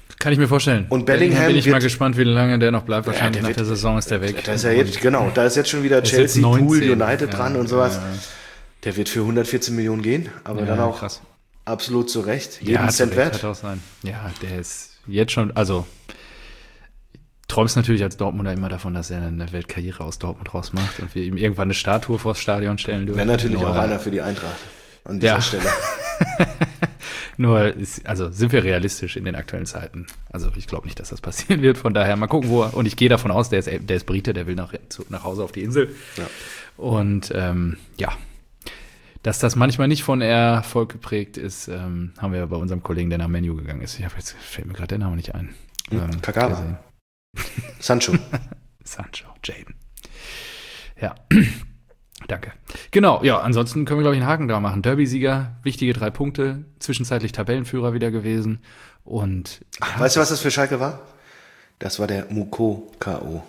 Kann ich mir vorstellen. Und Bellingham bin ich wird, mal gespannt, wie lange der noch bleibt. Wahrscheinlich ja, nach wird, der Saison ist der weg. Da ist ja jetzt, genau, da ist jetzt schon wieder Chelsea, Pool, United ja, dran und sowas. Ja. Der wird für hundertvierzehn Millionen gehen, aber ja, dann auch krass. Absolut zu Recht. Jeden ja, Cent wert. Auch sein. Ja, der ist jetzt schon, also träumst natürlich als Dortmunder immer davon, dass er eine Weltkarriere aus Dortmund rausmacht und wir ihm irgendwann eine Statue vors Stadion stellen dürfen. Wäre natürlich Nur, auch einer für die Eintracht an dieser ja. Stelle. Nur, ist, also sind wir realistisch in den aktuellen Zeiten. Also ich glaube nicht, dass das passieren wird. Von daher mal gucken, wo er, und ich gehe davon aus, der ist, der ist Brite, der will nach, zu, nach Hause auf die Insel. Ja. Und ähm, ja, dass das manchmal nicht von Erfolg geprägt ist, ähm, haben wir bei unserem Kollegen, der nach Menu gegangen ist. Ich habe jetzt, fällt mir gerade der Name nicht ein. Ähm, Kagawa. Sancho. Sancho, Jaden. Ja. Danke. Genau, ja, ansonsten können wir, glaube ich, einen Haken da machen. Derby-Sieger, wichtige drei Punkte, zwischenzeitlich Tabellenführer wieder gewesen. Und Ach, ja, weißt du, was das für Schalke war? Das war der Mukoko-K O.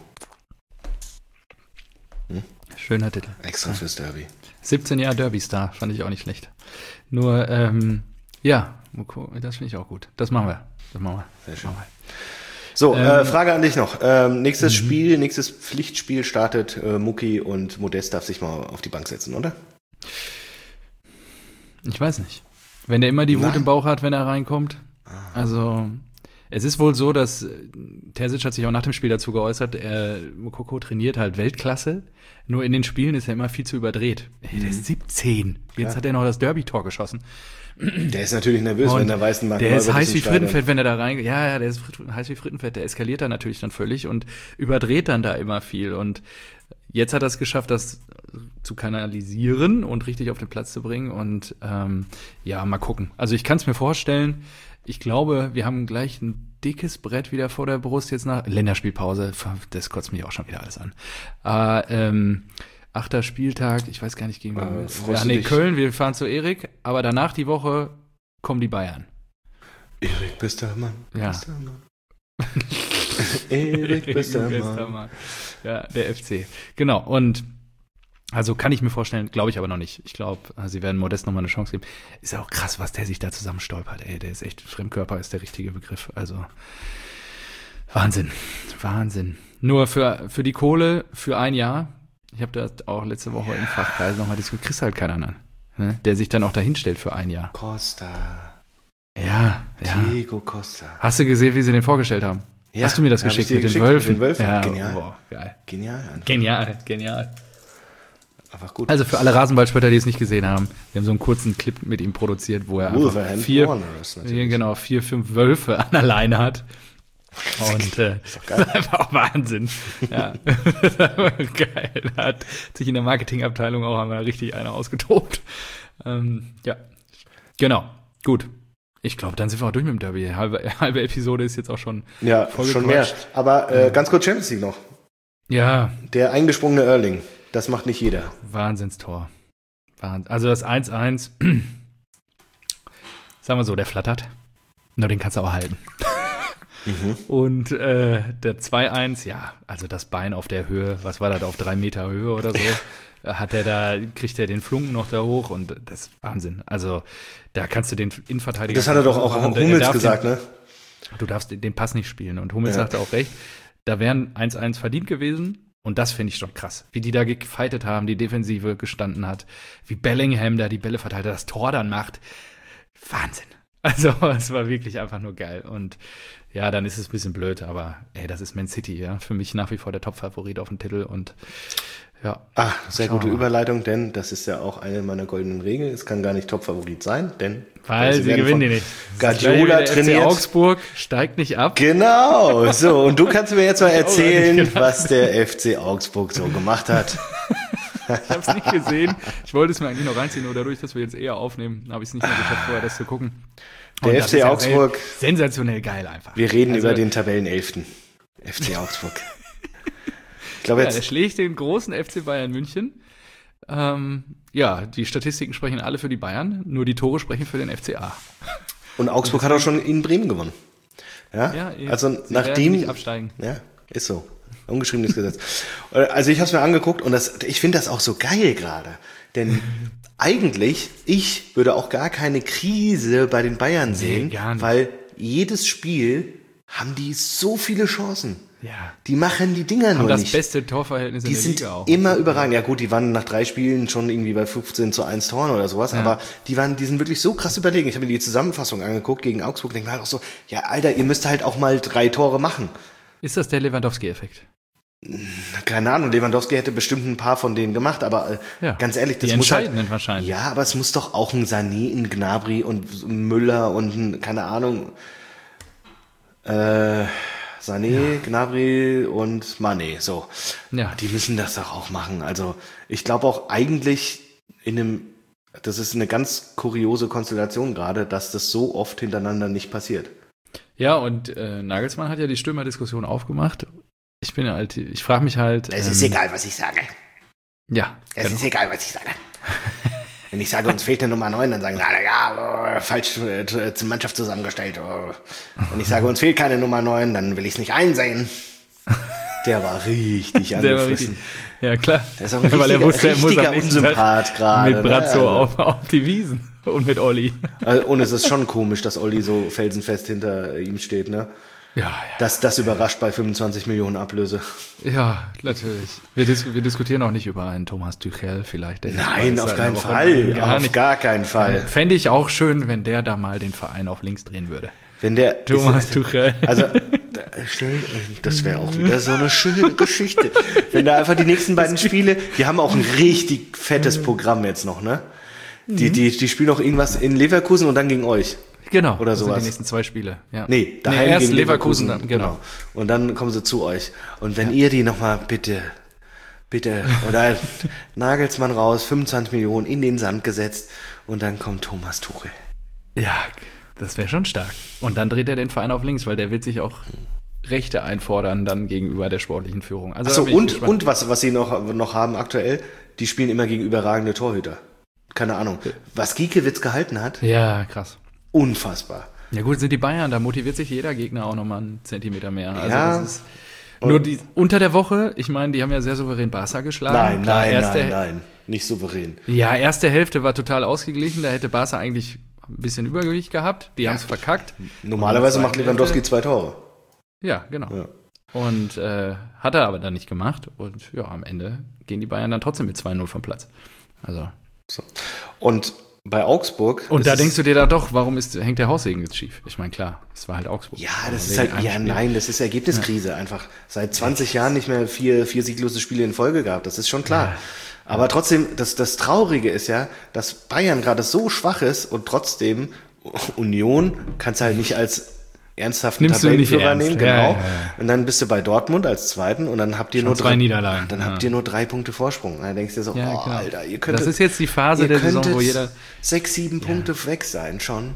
Hm? Schöner Titel. Extra fürs Derby. siebzehn Jahre Derby-Star, fand ich auch nicht schlecht. Nur, ähm, ja, Mukoko, das finde ich auch gut. Das machen wir. Das machen wir. Sehr schön. So, ähm, äh, Frage an dich noch. Ähm, nächstes m- Spiel, nächstes Pflichtspiel startet äh, Mucki und Modest darf sich mal auf die Bank setzen, oder? Ich weiß nicht. Wenn der immer die Wut Nein. im Bauch hat, wenn er reinkommt. Also, es ist wohl so, dass Terzic hat sich auch nach dem Spiel dazu geäußert, er, Mukoko trainiert halt Weltklasse, nur in den Spielen ist er immer viel zu überdreht. Ey, der ist siebzehn. Jetzt ja. hat er noch das Derby-Tor geschossen. Der ist natürlich nervös, und wenn er weiß, der ist heiß wie Frittenfett, wenn er da reingeht. Ja, ja, der ist heiß wie Frittenfett. Der eskaliert dann natürlich dann völlig und überdreht dann da immer viel. Und jetzt hat er es geschafft, das zu kanalisieren und richtig auf den Platz zu bringen. Und ähm, ja, mal gucken. Also ich kann es mir vorstellen. Ich glaube, wir haben gleich ein dickes Brett wieder vor der Brust jetzt nach Länderspielpause. Das kotzt mich auch schon wieder alles an. Äh, ähm, Achter Spieltag, ich weiß gar nicht gegen wen. Äh, ja, nee, Köln, wir fahren zu Erik, aber danach die Woche kommen die Bayern. Erik, bester Mann. Ja. Bester Mann. Erik, bester Mann. Mann. Ja, der F C. Genau, und also kann ich mir vorstellen, glaube ich aber noch nicht. Ich glaube, sie werden Modest nochmal eine Chance geben. Ist ja auch krass, was der sich da zusammenstolpert. Ey, der ist echt, Fremdkörper ist der richtige Begriff. Also Wahnsinn, Wahnsinn. Nur für, für die Kohle, für ein Jahr. Ich habe das auch letzte Woche ja. im Fachkreis nochmal diskutiert. Kriegst halt keinen anderen, ne? Der sich dann auch dahin stellt für ein Jahr. Costa. Ja, ja. Diego Costa. Hast du gesehen, wie sie den vorgestellt haben? Ja, Hast du mir das geschickt mit, geschickt den Wölfen? mit den Wölfen? Ja, genial. Boah, geil. Genial. Einfach. Genial, genial. Einfach gut. Also für alle Rasenballspötter, die es nicht gesehen haben, wir haben so einen kurzen Clip mit ihm produziert, wo er einfach vier, genau, vier, fünf Wölfe an der Leine hat. Und äh, das ist einfach auch Wahnsinn. Ja. Geil. Da hat sich in der Marketingabteilung auch einmal richtig einer ausgetobt. Ähm, ja, genau. Gut. Ich glaube, dann sind wir auch durch mit dem Derby. Halbe, halbe Episode ist jetzt auch schon ja, voll schon mehr. Aber äh, ganz kurz Champions League noch. Ja. Der eingesprungene Erling. Das macht nicht jeder. Wahnsinnstor. Wahnsinn. Also das eins eins, sagen wir so, der flattert. Nur den kannst du auch halten. Mhm. Und äh, der zwei eins, ja, also das Bein auf der Höhe, was war das, auf drei Meter Höhe oder so, hat er da, kriegt er den Flunken noch da hoch und das ist Wahnsinn. Also da kannst du den Innenverteidiger... Das hat er doch auch Hummels gesagt, den, ne? Du darfst den Pass nicht spielen und Hummels ja. sagte auch recht, da wären eins eins verdient gewesen und das finde ich schon krass, wie die da gefightet haben, die Defensive gestanden hat, wie Bellingham da die Bälle verteilt hat, das Tor dann macht. Wahnsinn. Also es war wirklich einfach nur geil und ja, dann ist es ein bisschen blöd, aber ey, das ist Man City, ja. Für mich nach wie vor der Top-Favorit auf den Titel und ja. Ah, sehr gute mal. Überleitung, denn das ist ja auch eine meiner goldenen Regeln. Es kann gar nicht Top-Favorit sein, denn weil sie gewinnen die nicht. Guardiola trainiert. F C Augsburg steigt nicht ab. Genau, so. Und du kannst mir jetzt mal erzählen, was der F C Augsburg so gemacht hat. Ich habe es nicht gesehen. Ich wollte es mir eigentlich noch reinziehen, nur dadurch, dass wir jetzt eher aufnehmen, habe ich es nicht mehr geschafft, vorher das zu gucken. Der F C Augsburg. Ja sensationell geil einfach. Wir reden also, über den Tabellenelften. F C Augsburg. Ich glaube jetzt. Ja, der schlägt den großen F C Bayern München. Ähm, ja, die Statistiken sprechen alle für die Bayern, nur die Tore sprechen für den F C A. Und Augsburg hat auch schon in Bremen gewonnen. Ja, ja also sie nachdem. Nicht absteigen. Ja, ist so. Ungeschriebenes Gesetz. Also ich habe es mir angeguckt und das, ich finde das auch so geil gerade. Denn eigentlich, ich würde auch gar keine Krise bei den Bayern sehen, nee, gar nicht. weil jedes Spiel haben die so viele Chancen. Ja. Die machen die Dinger Haben nur das nicht. beste Torverhältnis Die in der sind Liga auch. immer überragend. Ja gut, die waren nach drei Spielen schon irgendwie bei fünfzehn zu eins Toren oder sowas, Ja. aber die waren, die sind wirklich so krass überlegen. Ich habe mir die Zusammenfassung angeguckt gegen Augsburg, denke mir halt auch so, ja Alter, ihr müsst halt auch mal drei Tore machen. Ist das der Lewandowski-Effekt? Keine Ahnung, Lewandowski hätte bestimmt ein paar von denen gemacht, aber äh, Ja. ganz ehrlich, das Die muss halt, entscheidenden wahrscheinlich. ja, aber es muss doch auch ein Sané, ein Gnabry und ein Müller und ein, keine Ahnung, äh, Sané, Gnabry und Mané, so. Ja. Die müssen das doch auch machen. Also ich glaube auch eigentlich in einem, das ist eine ganz kuriose Konstellation gerade, dass das so oft hintereinander nicht passiert. Ja, und äh, Nagelsmann hat ja die Stürmerdiskussion aufgemacht. Ich bin halt, ich frage mich halt. Es ähm, ist egal, was ich sage. Ja. Es genau. ist egal, was ich sage. Wenn ich sage, uns fehlt eine Nummer neun, dann sagen alle, ja, oh, falsch äh, zur Mannschaft zusammengestellt. Oh. Wenn ich sage, uns fehlt keine Nummer neun, dann will ich es nicht einsehen. Der war richtig Der war richtig. angefressen. Ja, klar. Der ist auch ein Weil er richtiger, wusste, er muss richtiger am nächsten Unsympath Tag gerade. mit Brazzo ne? auf, auf die Wiesen und mit Olli. Also, und es ist schon komisch, dass Olli so felsenfest hinter ihm steht, ne? Ja, Das, das überrascht bei fünfundzwanzig Millionen Ablöse. ja. Ja, natürlich. Wir, dis wir diskutieren auch nicht über einen Thomas Tuchel vielleicht. Der Nein, ist auf seit keinen einer Woche Fall. Gar Auf nicht. gar keinen Fall. Fände ich auch schön, wenn der da mal den Verein auf links drehen würde. Wenn der Thomas ist, Tuchel. Also, da- stell- das wäre auch wieder so eine schöne Geschichte. Wenn da einfach die nächsten beiden Spiele, die haben auch ein richtig fettes Programm jetzt noch, ne? Die, die, die spielen auch irgendwas in Leverkusen und dann gegen euch. Genau. Oder das sind sowas. die nächsten zwei Spiele. Ja. Nee, daheim nee, erst gegen Leverkusen, Leverkusen. dann, genau. Und dann kommen sie zu euch. Und wenn ihr die nochmal bitte, bitte, oder Nagelsmann raus, fünfundzwanzig Millionen in den Sand gesetzt und dann kommt Thomas Tuchel. Ja, das wäre schon stark. Und dann dreht er den Verein auf links, weil der wird sich auch Rechte einfordern dann gegenüber der sportlichen Führung. Also Achso, da bin ich und, gespannt. und was, was sie noch, noch haben aktuell, die spielen immer gegen überragende Torhüter. Keine Ahnung. Was Giekewitz gehalten hat, Ja, krass. unfassbar. Ja gut, sind die Bayern, da motiviert sich jeder Gegner auch nochmal einen Zentimeter mehr. Also Ja. das ist nur die unter der Woche, ich meine, die haben ja sehr souverän Barca geschlagen. Nein, Klar, nein, erste, nein, nein. Nicht souverän. Ja, erste Hälfte war total ausgeglichen, da hätte Barca eigentlich ein bisschen Übergewicht gehabt. Die haben es verkackt. Normalerweise Und macht zweite Lewandowski Hälfte- zwei Tore. Ja, genau. Ja. Und äh, hat er aber dann nicht gemacht. Und ja, am Ende gehen die Bayern dann trotzdem mit zwei null vom Platz. Also. So. Und bei Augsburg. Und ist da es- denkst du dir da doch, warum ist, hängt der Haussegen jetzt schief? Ich meine, klar, es war halt Augsburg. Ja, das Aber ist wegen halt, einem ja, Spiel. nein, das ist Ergebniskrise einfach. Seit zwanzig Jahren nicht mehr vier, vier sieglose Spiele in Folge gehabt, das ist schon klar. Aber trotzdem, das, das Traurige ist ja, dass Bayern gerade so schwach ist und trotzdem Union kannst du halt nicht als ernsthaften Nimmst du nicht Tabellenführer ernst. nehmen, Ja, genau. ja, ja. Und dann bist du bei Dortmund als Zweiten und dann habt ihr Schon nur zwei Niederlagen. Dann Ja. habt ihr nur drei Punkte Vorsprung. Und dann denkst du dir so, Ja, oh, genau. Alter, ihr könntet, Das ist jetzt die Phase ihr der Saison, könntet wo jeder. sechs, sieben Punkte weg sein schon.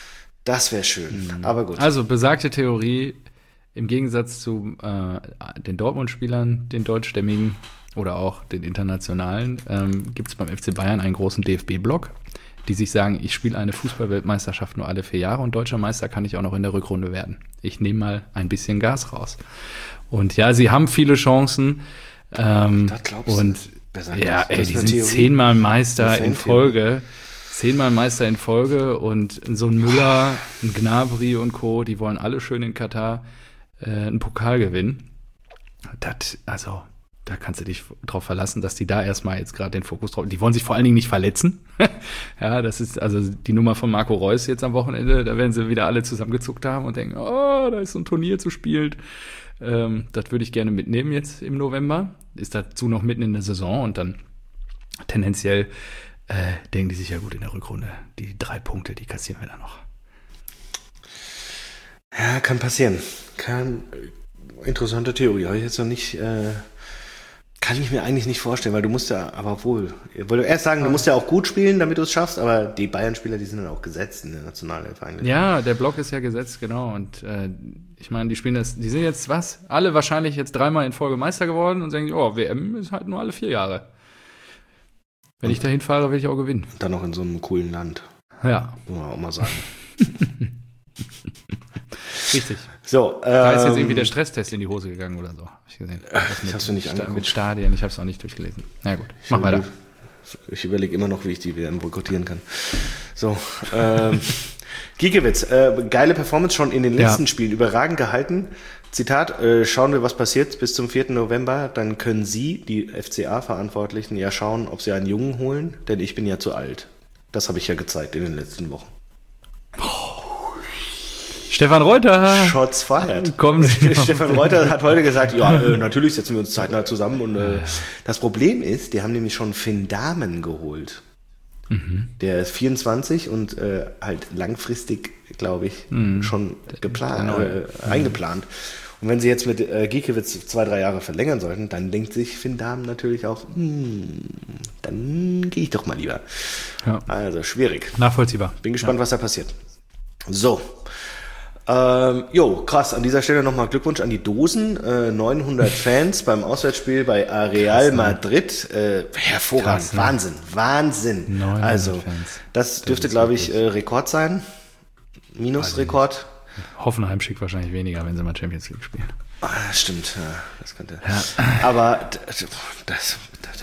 Das wäre schön. Aber gut. Also besagte Theorie, im Gegensatz zu äh, den Dortmund-Spielern, den deutschstämmigen oder auch den internationalen, ähm, gibt es beim F C Bayern einen großen D F B-Block, die sich sagen, ich spiele eine Fußball-Weltmeisterschaft nur alle vier Jahre und deutscher Meister kann ich auch noch in der Rückrunde werden. Ich nehme mal ein bisschen Gas raus. Und ja, sie haben viele Chancen. Ähm, Das glaubst du? und Wer sagt ja, das? ey, Das die ist eine sind Theorie. zehnmal Meister Eine in Fantheorie. Folge. Zehnmal Meister in Folge und so ein Müller, ein Gnabry und Co., die wollen alle schön in Katar äh, einen Pokal gewinnen. Das, also, da kannst du dich drauf verlassen, dass die da erstmal jetzt gerade den Fokus drauf. Die wollen sich vor allen Dingen nicht verletzen. Ja, das ist also die Nummer von Marco Reus jetzt am Wochenende. Da werden sie wieder alle zusammengezuckt haben und denken, oh, da ist so ein Turnier zu spielen. Ähm, das würde ich gerne mitnehmen jetzt im November. Ist dazu noch mitten in der Saison und dann tendenziell äh, denken die sich ja gut in der Rückrunde. Die drei Punkte, die kassieren wir dann noch. Ja, kann passieren. Kann, interessante Theorie. Habe ich jetzt noch nicht, äh, kann ich mir eigentlich nicht vorstellen, weil du musst ja, aber wohl, ich wollte erst sagen, du musst ja auch gut spielen, damit du es schaffst, aber die Bayern-Spieler, die sind dann auch gesetzt in der Nationalelf eigentlich. Ja, der Block ist ja gesetzt, genau. Und äh, ich meine, die spielen das, die sind jetzt was? Alle wahrscheinlich jetzt dreimal in Folge Meister geworden und sagen, oh, W M ist halt nur alle vier Jahre. Wenn und ich dahin fahre, will ich auch gewinnen. Dann noch in so einem coolen Land. Ja. Muss man auch mal sagen. Richtig. So, ähm, Da ist jetzt irgendwie der Stresstest in die Hose gegangen oder so. Hab ich gesehen. Das mit, hast du nicht Sta- angeguckt. Mit Stadien, ich habe es auch nicht durchgelesen. Na gut, Ich mach weiter. überleg- Ich überlege immer noch, wie ich die W M boykottieren kann. So, ähm, Giekewitz, äh, geile Performance schon in den letzten Ja. Spielen, überragend gehalten. Zitat, äh, schauen wir, was passiert bis zum vierten November, dann können Sie, die F C A-Verantwortlichen, ja schauen, ob Sie einen Jungen holen, denn ich bin ja zu alt. Das habe ich ja gezeigt in den letzten Wochen. Stefan Reuter. Shots fired. Kommen Sie. Stefan Reuter hat heute gesagt, ja, äh, natürlich setzen wir uns zeitnah zusammen. Und äh, das Problem ist, die haben nämlich schon Finn Dahmen geholt. Mhm. Der ist vierundzwanzig und äh, halt langfristig, glaube ich, mhm. schon geplant, äh, mhm. eingeplant. Und wenn sie jetzt mit äh, Giekewitz zwei, drei Jahre verlängern sollten, dann denkt sich Finn Dahmen natürlich auch, hm, dann gehe ich doch mal lieber. Ja. Also schwierig. Nachvollziehbar. Bin gespannt, ja. was da passiert. So. Ähm, jo, krass. An dieser Stelle nochmal Glückwunsch an die Dosen. Äh, neunhundert Fans beim Auswärtsspiel bei Real krass, Madrid. Äh, hervorragend. Krass, ne? Wahnsinn. Wahnsinn. Also, Fans. Das dürfte, glaube ich, äh, Rekord sein. Minusrekord. Hoffenheim schickt wahrscheinlich weniger, wenn sie mal Champions League spielen. Ah, stimmt. Ja, das könnte. Ja. Aber das, das,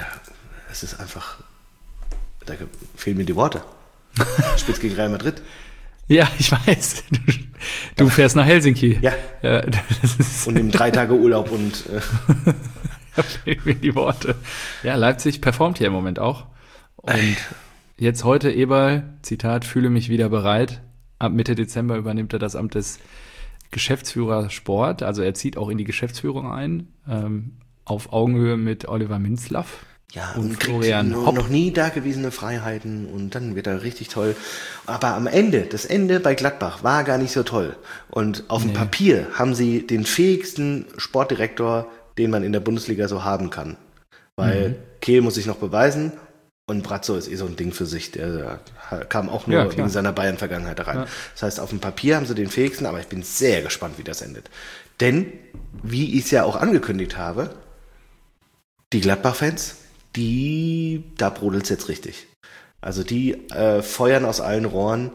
das ist einfach. Da fehlen mir die Worte. Spielt gegen Real Madrid. Ja, ich weiß. Du, du fährst nach Helsinki. Ja. ja das ist und nimm drei Tage Urlaub und äh. da fehlen mir die Worte. Ja, Leipzig performt hier im Moment auch. Und jetzt heute Eberl, Zitat, fühle mich wieder bereit. Ab Mitte Dezember übernimmt er das Amt des Geschäftsführers Sport. Also er zieht auch in die Geschäftsführung ein, ähm, auf Augenhöhe mit Oliver Minzlaff. Ja, und, und Florian Hopp. Noch nie dagewesene Freiheiten und dann wird er richtig toll. Aber am Ende, das Ende bei Gladbach war gar nicht so toll. Und auf dem nee. Papier haben sie den fähigsten Sportdirektor, den man in der Bundesliga so haben kann. Weil mhm. Kehl muss sich noch beweisen und Brazzo ist eh so ein Ding für sich. Der kam auch nur ja, wegen seiner Bayern-Vergangenheit da rein. Ja. Das heißt, auf dem Papier haben sie den fähigsten, aber ich bin sehr gespannt, wie das endet. Denn, wie ich es ja auch angekündigt habe, die Gladbach-Fans, die, da brodelt's jetzt richtig. Also die äh, feuern aus allen Rohren,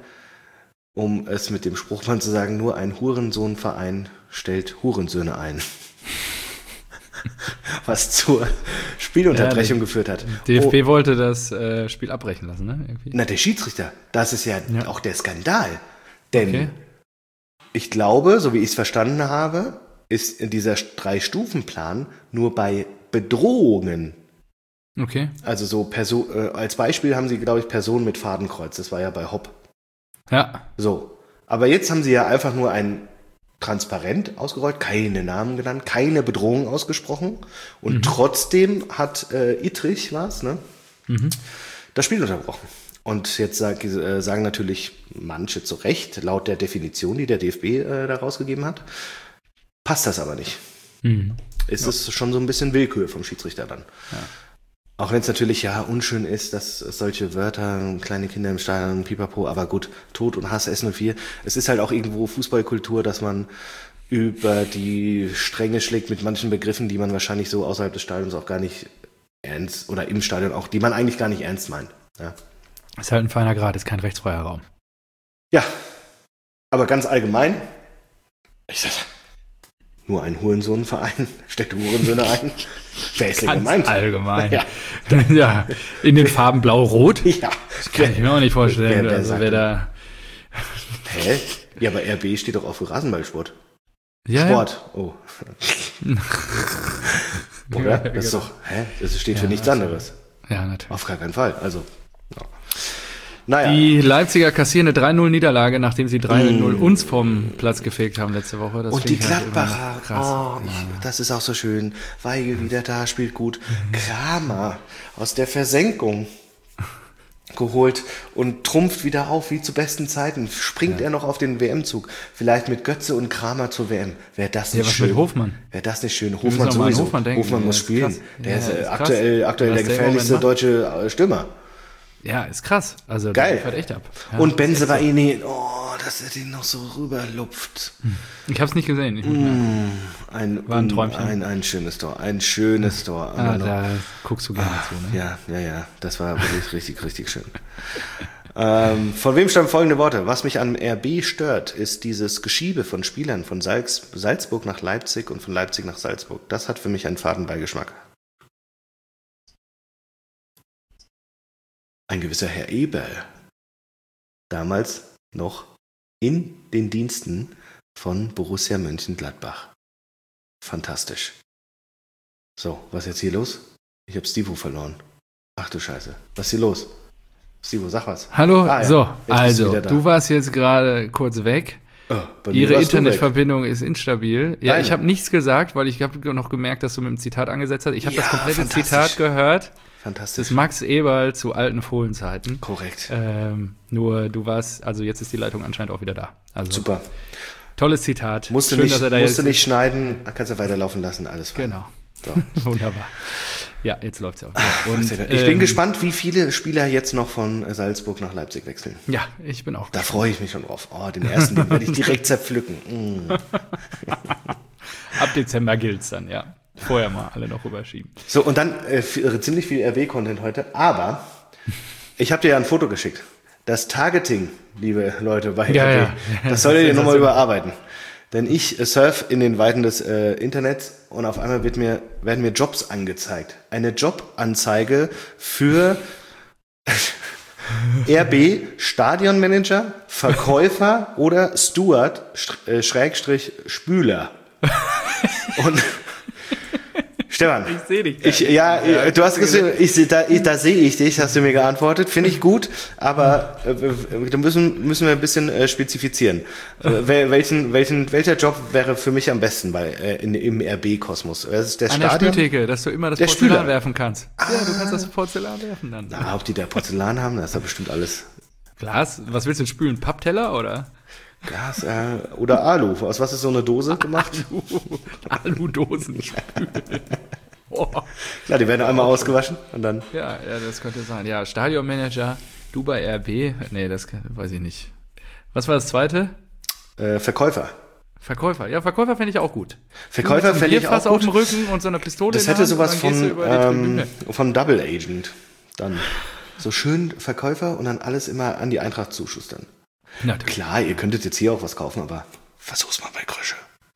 um es mit dem Spruchmann zu sagen, nur ein Hurensohnverein stellt Hurensöhne ein. Was zur Spielunterbrechung ja, geführt hat. D F B oh. wollte das äh, Spiel abbrechen lassen, ne? Irgendwie. Na, der Schiedsrichter, das ist ja, ja. auch der Skandal. Denn okay. ich glaube, so wie ich es verstanden habe, ist in dieser Drei-Stufen-Plan nur bei Bedrohungen. Okay. Also so Perso- äh, als Beispiel haben sie, glaube ich, Personen mit Fadenkreuz. Das war ja bei Hopp. Ja. So. Aber jetzt haben sie ja einfach nur ein Transparent ausgerollt, keine Namen genannt, keine Bedrohung ausgesprochen. Und mhm. trotzdem hat äh, Ittrich, was, ne? Mhm. das Spiel unterbrochen. Und jetzt sag, äh, sagen natürlich manche zu Recht, laut der Definition, die der D F B äh, da rausgegeben hat, passt das aber nicht. Mhm. Ist es ja. schon so ein bisschen Willkür vom Schiedsrichter dann. Ja. Auch wenn es natürlich ja unschön ist, dass solche Wörter, kleine Kinder im Stadion, pipapo, aber gut, Tod und Hass, S null vier. Es ist halt auch irgendwo Fußballkultur, dass man über die Stränge schlägt mit manchen Begriffen, die man wahrscheinlich so außerhalb des Stadions auch gar nicht ernst, oder im Stadion auch, die man eigentlich gar nicht ernst meint. Ja. Ist halt ein feiner Grad, ist kein rechtsfreier Raum. Ja, aber ganz allgemein, ich sag, nur ein Hurensohnverein stellt Hurensöhne ein. Wer ist denn ganz gemeint? Allgemein. Ja. ja, in den Farben Blau-Rot. Ja. Das kann ich mir auch nicht vorstellen. Wer, wer, also, wer da Hä? Ja, aber R B steht doch auch für Rasenballsport. Ja, Sport. Ja. Oh. Oder? Das ist doch, hä? Das steht ja, für nichts anderes. Ja, natürlich. Auf gar keinen Fall. Also, ja. Naja. Die Leipziger kassieren eine drei null Niederlage, nachdem sie drei null mm. uns vom Platz gefegt haben letzte Woche. Das und die Gladbacher, halt krass. Oh, ja. Das ist auch so schön. Weigel wieder da, spielt gut. Kramer aus der Versenkung geholt und trumpft wieder auf wie zu besten Zeiten. Springt ja. er noch auf den W M-Zug. Vielleicht mit Götze und Kramer zur W M. Wäre das nicht ja, was schön? Mit Hofmann. Wäre das nicht schön? Hofmann sowieso. Hofmann, Hofmann muss ja, spielen. Der ja, ist, ist aktuell, aktuell der gefährlichste deutsche Stürmer. Ja, ist krass. Also geil. Das fährt echt ab. Ja, und Bensebaini, oh, dass er den noch so rüberlupft. Ich hab's nicht gesehen. Ich mm, ein, War ein Träumchen. Ein, ein schönes Tor, ein schönes Tor. Ah, da guckst du gerne ah, zu, ne? Ja, ja, ja, das war wirklich richtig, richtig schön. ähm, von wem stammen folgende Worte? Was mich an R B stört, ist dieses Geschiebe von Spielern von Salz, Salzburg nach Leipzig und von Leipzig nach Salzburg. Das hat für mich einen Fadenbeigeschmack. Ein gewisser Herr Eberl, damals noch in den Diensten von Borussia Mönchengladbach. Fantastisch. So, was ist jetzt hier los? Ich habe Stivo verloren. Ach du Scheiße. Was ist hier los? Stivo, sag was. Hallo, ah, ja. so, Jetzt also, du warst jetzt gerade kurz weg. Oh, Ihre Internetverbindung ist instabil. Ja, Nein. ich habe nichts gesagt, weil ich habe noch gemerkt, dass du mit dem Zitat angesetzt hast. Ich habe Ja, das komplette fantastisch. Zitat gehört. Das Fantastisch. ist Max Eberl zu alten Fohlenzeiten. Korrekt. Ähm, nur du warst, also jetzt ist die Leitung anscheinend auch wieder da. Also, Super. Tolles Zitat. Musst du Schön, nicht, dass er da musst du jetzt- nicht schneiden, kannst du weiterlaufen lassen, alles fein. Genau. So. Wunderbar. Ja, jetzt läuft's ja auch. Und, ich bin ähm, gespannt, wie viele Spieler jetzt noch von Salzburg nach Leipzig wechseln. Ja, ich bin auch. Da freue ich mich schon drauf. Oh, den ersten, den werde ich direkt zerpflücken. Mm. Ab Dezember gilt's dann, ja. Vorher mal alle noch rüberschieben. So, und dann äh, f- ziemlich viel R W-Content heute, aber ich habe dir ja ein Foto geschickt. Das Targeting, liebe Leute bei Ja, R W, ja. das solltet ihr nochmal Sensation. überarbeiten. Denn ich äh, surf in den Weiten des äh, Internets und auf einmal wird mir, werden mir Jobs angezeigt. Eine Jobanzeige für R B Stadionmanager, Verkäufer oder Steward, Sch- äh, Schrägstrich Spüler. Und Stefan, Ich sehe dich. ich, ja, Ja, du hast gesehen, ich, seh- da, ich, da sehe ich dich, hast du mir geantwortet. Finde ich gut, aber äh, da müssen, müssen wir ein bisschen äh, spezifizieren. Äh, wel- welchen, welchen, welcher Job wäre für mich am besten bei, äh, in, im R B-Kosmos? Das ist der An der Stadion. Spültheke, dass du immer das Der Porzellan Spüler. werfen kannst. Ja, du kannst das Porzellan werfen dann. Na, ob die da Porzellan haben, das ist da bestimmt alles Glas, was willst du denn spülen? Pappteller oder? Glas äh, oder Alu. Aus was ist so eine Dose gemacht? Aludosen spülen. Oh. Klar, die werden einmal ausgewaschen und dann. Ja, ja, das könnte sein. Ja, Stadionmanager, du bei R B. Nee, das kann, weiß ich nicht. Was war das zweite? Äh, Verkäufer. Verkäufer. Ja, Verkäufer fände ich auch gut. Verkäufer Du mit so einem fände ich Bierfass auch auf dem gut. Rücken und so eine Pistole Das in der hätte Hand sowas und dann gehst von, du über die ähm, Tribüne. von Double Agent. Dann so schön Verkäufer und dann alles immer an die Eintracht zuschustern. Natürlich. Klar, ihr könntet jetzt hier auch was kaufen, aber versuch's mal bei Krösche.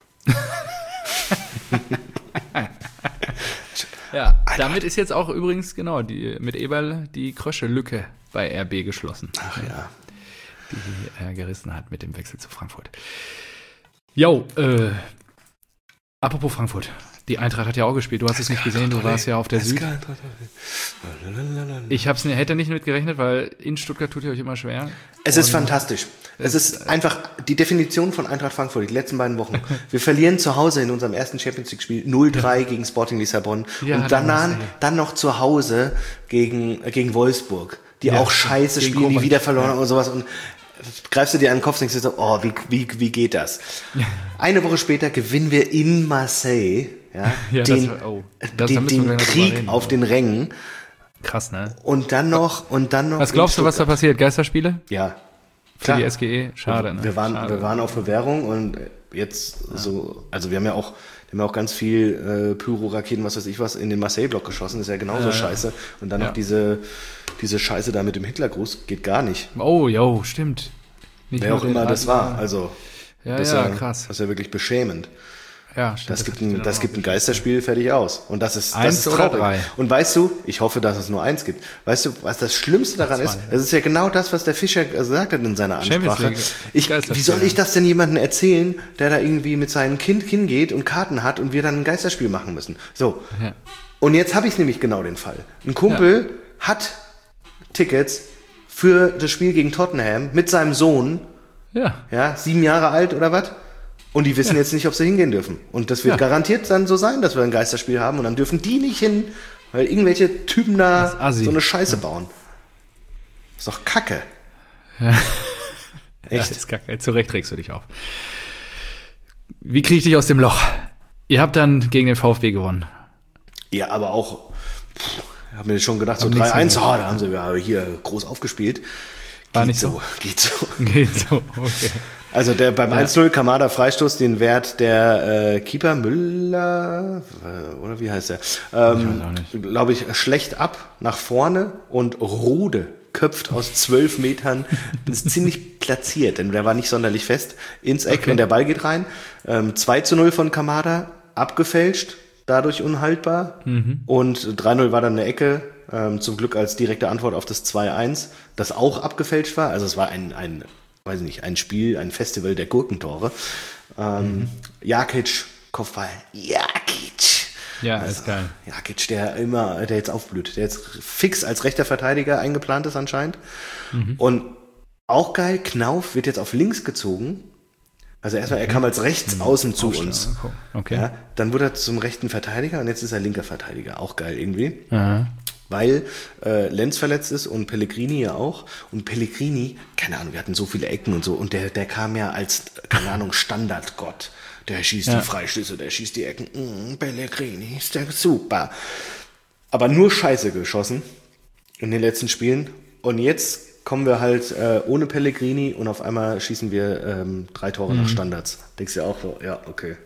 Ja, damit ist jetzt auch übrigens, genau, die, mit Eberl die Krösche-Lücke bei R B geschlossen, Ach ja. die er gerissen hat mit dem Wechsel zu Frankfurt. Jo, äh, apropos Frankfurt. Die Eintracht hat ja auch gespielt. Du hast es nicht gesehen, du warst ja auf der Süd. Ich hab's, hätte nicht mit gerechnet, weil in Stuttgart tut ihr euch immer schwer. Es ist fantastisch. Es ist einfach die Definition von Eintracht Frankfurt, die letzten beiden Wochen. Wir verlieren zu Hause in unserem ersten Champions League Spiel null drei gegen Sporting Lissabon Ja, und danach, das, ey. dann noch zu Hause gegen, äh, gegen Wolfsburg, die Ja, auch scheiße gegen spielen, die Kovac. wieder verloren haben und sowas und greifst du dir an den Kopf und denkst dir so, oh, wie, wie, wie geht das? Eine Woche später gewinnen wir in Marseille, ja, Ja, das den, war- oh, das- da den, müssen wir den gleich noch drüber Krieg reden. auf den Rängen Krass, ne? und dann noch, und dann noch. Was in glaubst du, was da Stuttgart. passiert? Geisterspiele? Ja. Für Klar. die S G E? Schade, ne? Wir waren, Schade. wir waren auf Bewährung und jetzt so, also wir haben ja auch, wir haben ja auch ganz viel äh, Pyro-Raketen, was weiß ich was, in den Marseille-Block geschossen, ist ja genauso Ja, ja. scheiße. Und dann Ja. noch diese, diese Scheiße da mit dem Hitlergruß, geht gar nicht. Oh, jo, stimmt. Nicht Wer nur auch den immer das Adler. war, also Ja, das, ja, ist ja krass. das ist ja wirklich beschämend. Ja, stimmt. Das, gibt hatte ich ein, dann das auch gibt ein gesehen. Geisterspiel, fertig aus. Und das ist, Eins das ist oder traurig. drei? Und weißt du, ich hoffe, dass es nur eins gibt. Weißt du, was das Schlimmste daran ist? Es ist ja genau das, was der Fischer gesagt hat in seiner Champions Ansprache. League. Ich, Geisterspiel. wie soll ich das denn jemandem erzählen, der da irgendwie mit seinem Kind hingeht und Karten hat und wir dann ein Geisterspiel machen müssen? So. Ja. Und jetzt habe ich nämlich genau den Fall. Ein Kumpel hat Tickets für das Spiel gegen Tottenham mit seinem Sohn, Ja. ja, sieben Jahre alt oder was? Und die wissen jetzt nicht, ob sie hingehen dürfen. Und das wird Ja. garantiert dann so sein, dass wir ein Geisterspiel haben und dann dürfen die nicht hin, weil irgendwelche Typen Das ist da assi. so eine Scheiße bauen. Ist doch Kacke. Ja, Echt? das ist kacke. Zu Recht regst du dich auf. Wie kriege ich dich aus dem Loch? Ihr habt dann gegen den VfB gewonnen. Ja, aber auch, pff, ich habe mir schon gedacht, so Hab nichts drei eins, mehr oh, da haben sie ja hier groß aufgespielt. War Geht nicht so? Geht so. Geht so, okay. Also der beim eins null Kamada Freistoß, den Wert der äh, Keeper Müller, äh, oder wie heißt der, ähm, weiß auch nicht. glaube ich, schlecht ab nach vorne und Rode köpft aus zwölf Metern, das ist ziemlich platziert, denn der war nicht sonderlich fest, ins Eck Okay. und der Ball geht rein. Ähm, zwei zu null von Kamada, abgefälscht, dadurch unhaltbar Mhm. und drei null war dann eine Ecke, ähm, zum Glück als direkte Antwort auf das zwei eins, das auch abgefälscht war, also es war ein, ein weiß nicht, ein Spiel, ein Festival der Gurkentore. Ähm, mhm. Jakic, Kopfball, Jakic. Ja, also, ist geil. Jakic, der immer, der jetzt aufblüht, der jetzt fix als rechter Verteidiger eingeplant ist anscheinend. Mhm. Und auch geil, Knauf wird jetzt auf links gezogen. Also erstmal, er kam als rechts außen zu uns. Okay. Ja, dann wurde er zum rechten Verteidiger und jetzt ist er linker Verteidiger. Auch geil irgendwie. Aha. Weil äh, Lenz verletzt ist und Pellegrini ja auch. Und Pellegrini, keine Ahnung, wir hatten so viele Ecken und so. Und der, der kam ja als, keine Ahnung, Standardgott. Der schießt ja. die Freistöße, der schießt die Ecken. Mm, Pellegrini ist der super. Aber nur Scheiße geschossen in den letzten Spielen. Und jetzt kommen wir halt äh, ohne Pellegrini und auf einmal schießen wir ähm, drei Tore mhm. nach Standards. Denkst du ja auch so, ja, okay.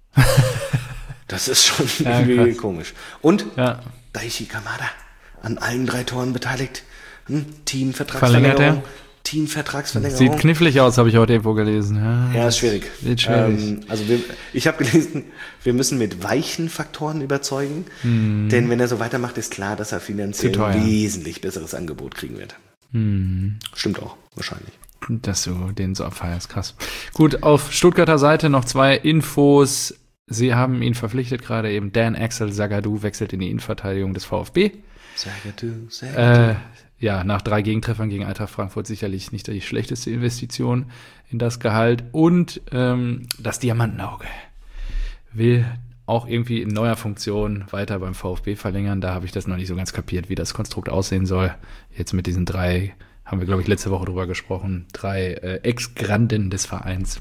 Das ist schon ja, irgendwie krass. komisch. Und ja. Daichi Kamada an allen drei Toren beteiligt. Hm? Teamvertragsverlängerung. Teamvertragsverlängerung. Sieht knifflig aus, habe ich heute irgendwo gelesen. Ja, ja ist schwierig. Sieht schwierig. Ähm, also wir, ich habe gelesen, wir müssen mit weichen Faktoren überzeugen, hm. denn wenn er so weitermacht, ist klar, dass er finanziell ein wesentlich besseres Angebot kriegen wird. Hm. Stimmt auch, wahrscheinlich. Dass du den so abfeierst, krass. Gut, auf Stuttgarter Seite noch zwei Infos. Sie haben ihn verpflichtet, gerade eben Dan Axel Zagadou wechselt in die Innenverteidigung des VfB. Zagadou, Zagadou. Äh, ja, nach drei Gegentreffern gegen Eintracht Frankfurt sicherlich nicht die schlechteste Investition in das Gehalt. Und ähm, das Diamantenauge will auch irgendwie in neuer Funktion weiter beim VfB verlängern. Da habe ich das noch nicht so ganz kapiert, wie das Konstrukt aussehen soll. Jetzt mit diesen drei, haben wir, glaube ich, letzte Woche drüber gesprochen, drei äh, Ex-Granden des Vereins,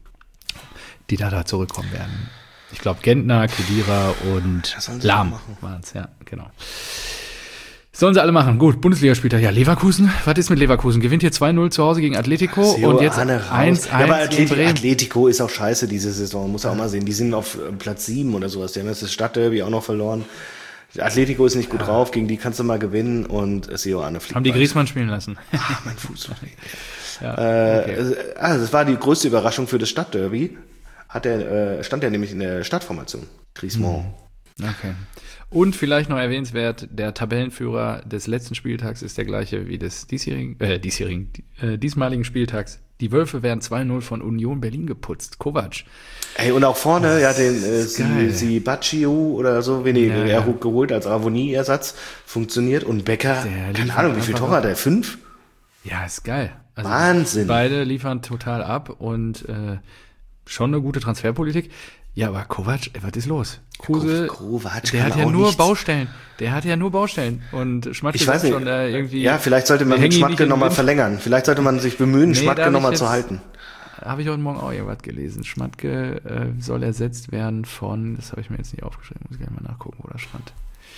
die da, da zurückkommen werden. Ich glaube, Gentner, Kedira und Lahm waren es, ja, genau. Sollen sie alle machen. Gut, Bundesligaspieltag. Ja, Leverkusen. Was ist mit Leverkusen? Gewinnt hier zwei null zu Hause gegen Atletico Sio, und jetzt eins eins ja, aber in Atleti- Bremen. Atletico ist auch scheiße diese Saison, muss er auch mal sehen. Die sind auf Platz sieben oder sowas. Die haben jetzt das Stadtderby auch noch verloren. Atletico ist nicht gut ja. drauf, gegen die kannst du mal gewinnen und Sio Arne fliegt. Haben die Griezmann spielen lassen. Ah, mein Fuß. ja, okay. äh, also das war die größte Überraschung für das Stadtderby. Hat er, äh, stand er nämlich in der Startformation. Griezmann. Okay. Und vielleicht noch erwähnenswert, der Tabellenführer des letzten Spieltags ist der gleiche wie des diesjährigen, äh, diesjährigen, äh, diesmaligen Spieltags. Die Wölfe werden zwei null von Union Berlin geputzt. Kovac. Ey, und auch vorne, oh, ja, den äh, Sibaccio oder so, wen ja, er ja. geholt als Avonie-Ersatz, funktioniert. Und Becker, keine Ahnung, wie viel Tore hat er? Fünf? Ja, ist geil. Also Wahnsinn. Beide liefern total ab und äh, schon eine gute Transferpolitik. Ja, aber Kovac, ey, was ist los? Kruse, Kovac der hat ja nur nichts. Baustellen. Der hat ja nur Baustellen. Und Schmatke ich weiß nicht. schon äh, irgendwie. Ja, vielleicht sollte man mit Schmatke nochmal verlängern. Vielleicht sollte man sich bemühen, nee, Schmatke nochmal zu halten. Habe ich heute Morgen auch irgendwas gelesen. Schmatke äh, soll ersetzt werden von, das habe ich mir jetzt nicht aufgeschrieben, muss ich gerne mal nachgucken, wo das stand.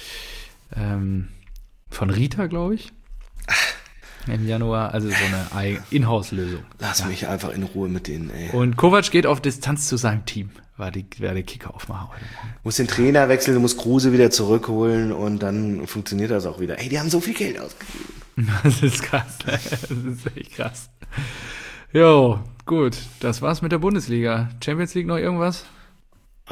Ähm, von Rita, glaube ich. Im Januar, also so eine Inhouse-Lösung. Lass ja. mich einfach in Ruhe mit denen, ey. Und Kovac geht auf Distanz zu seinem Team. War, die, war der Kicker-Aufmacher heute Morgen. Muss den Trainer wechseln, du musst Kruse wieder zurückholen und dann funktioniert das auch wieder. Ey, die haben so viel Geld ausgegeben. Das ist krass. Das ist echt krass. Jo, gut. Das war's mit der Bundesliga. Champions League noch irgendwas? Äh,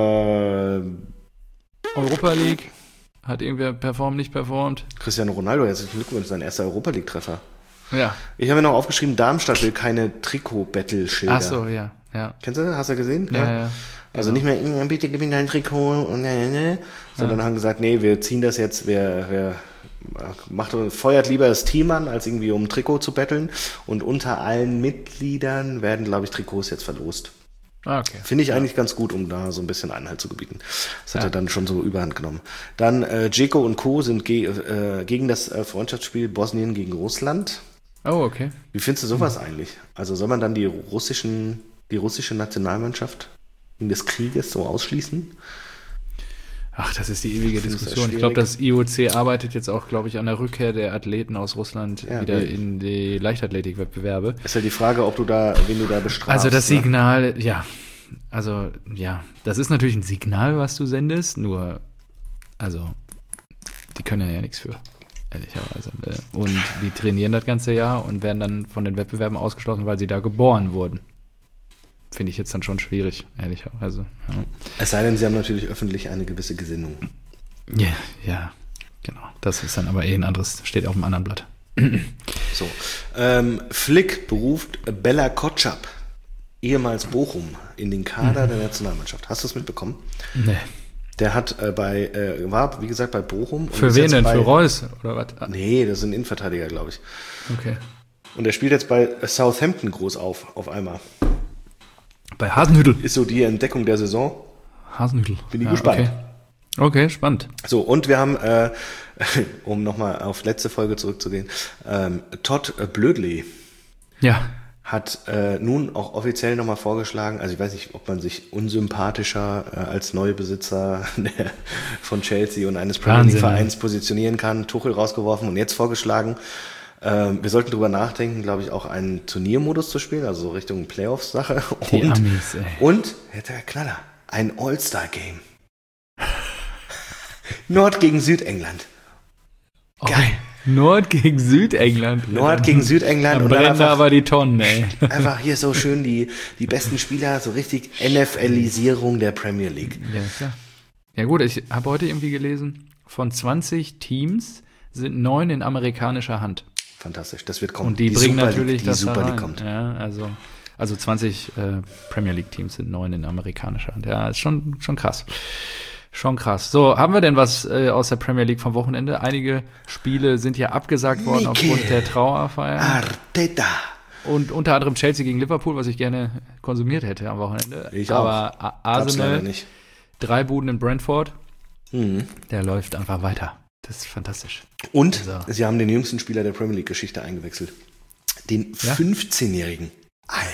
Europa League? Hat irgendwer performt, nicht performt? Cristiano Ronaldo, herzlichen Glückwunsch, sein erster Europa League-Treffer. Ja. Ich habe mir noch aufgeschrieben, Darmstadt will keine Trikot-Battle-Schilder. Ach so, ja, ja. Kennst du das? Hast du gesehen? Ja, ja. ja. Also genau. nicht mehr, bitte gib mir dein Trikot, und ne, ne, sondern ja. haben gesagt, nee, wir ziehen das jetzt, wir, wir macht, feuert lieber das Team an, als irgendwie um ein Trikot zu betteln. Und unter allen Mitgliedern werden, glaube ich, Trikots jetzt verlost. Ah, okay. Finde ich ja. eigentlich ganz gut, um da so ein bisschen Einhalt zu gebieten. Das hat ja. er dann schon so überhand genommen. Dann äh, Dzeko und Co. sind ge- äh, gegen das äh, Freundschaftsspiel Bosnien gegen Russland. Oh, okay. Wie findest du sowas mhm. eigentlich? Also soll man dann die russischen, die russische Nationalmannschaft wegen des Krieges so ausschließen? Ach, das ist die ewige Diskussion. Ich glaube, das I O C arbeitet jetzt auch, glaube ich, an der Rückkehr der Athleten aus Russland ja, wieder nee. in die Leichtathletikwettbewerbe. Ist ja die Frage, ob du da, wen du da bestrafst. Also das ne? Signal, ja, also ja, das ist natürlich ein Signal, was du sendest, nur, also, die können ja, ja nichts für, ehrlicherweise. Und die trainieren das ganze Jahr und werden dann von den Wettbewerben ausgeschlossen, weil sie da geboren wurden. Finde ich jetzt dann schon schwierig, ehrlicherweise. Ja. Es sei denn, sie haben natürlich öffentlich eine gewisse Gesinnung. Ja, ja, genau. Das ist dann aber eh ein anderes, steht auf einem anderen Blatt. So. Ähm, Flick beruft Bella Kotschap, ehemals Bochum, in den Kader mhm. der Nationalmannschaft. Hast du es mitbekommen? Nee. Der hat äh, bei, äh, war, wie gesagt, bei Bochum. Und Für wen denn? Bei, Für Reus oder was? Nee, das ist ein Innenverteidiger, glaube ich. Okay. Und er spielt jetzt bei Southampton groß auf, auf einmal. Bei Hasenhüttl. Ist so die Entdeckung der Saison. Hasenhüttl. Bin ich ja, gespannt. Okay. okay, spannend. So, und wir haben, äh, um nochmal auf letzte Folge zurückzugehen, ähm, Todd Blödli. Ja. Hat äh, nun auch offiziell nochmal vorgeschlagen, also ich weiß nicht, ob man sich unsympathischer äh, als Neubesitzer der, von Chelsea und eines Premier League Vereins positionieren kann, Tuchel rausgeworfen und jetzt vorgeschlagen, äh, wir sollten drüber nachdenken, glaube ich, auch einen Turniermodus zu spielen, also so Richtung Playoffs-Sache. Die und, Amis, ey. Und, der Knaller, ein All-Star-Game. Nord gegen Südengland. Geil. Okay. Nord gegen Südengland. Nord gegen Südengland. Dann und brennen dann einfach, aber die Tonnen, ey. Einfach hier so schön die, die besten Spieler, so richtig N F L-Isierung der Premier League. Ja, klar. Ja gut, ich habe heute irgendwie gelesen, von zwanzig Teams sind neun in amerikanischer Hand. Fantastisch, das wird kommen. Und die, die bringen Super, natürlich die, das Super, da rein. die kommt. Ja, also, also zwanzig äh, Premier League Teams sind neun in amerikanischer Hand. Ja, ist schon, schon krass. Schon krass. So, haben wir denn was äh, aus der Premier League vom Wochenende? Einige Spiele sind ja abgesagt worden Mikel aufgrund der Trauerfeier. Arteta. Und unter anderem Chelsea gegen Liverpool, was ich gerne konsumiert hätte am Wochenende. Ich Aber auch. Arsenal, nicht. drei Buden in Brentford, mhm. der läuft einfach weiter. Das ist fantastisch. Und also. sie haben den jüngsten Spieler der Premier League-Geschichte eingewechselt. Den ja? fünfzehnjährigen. Alter.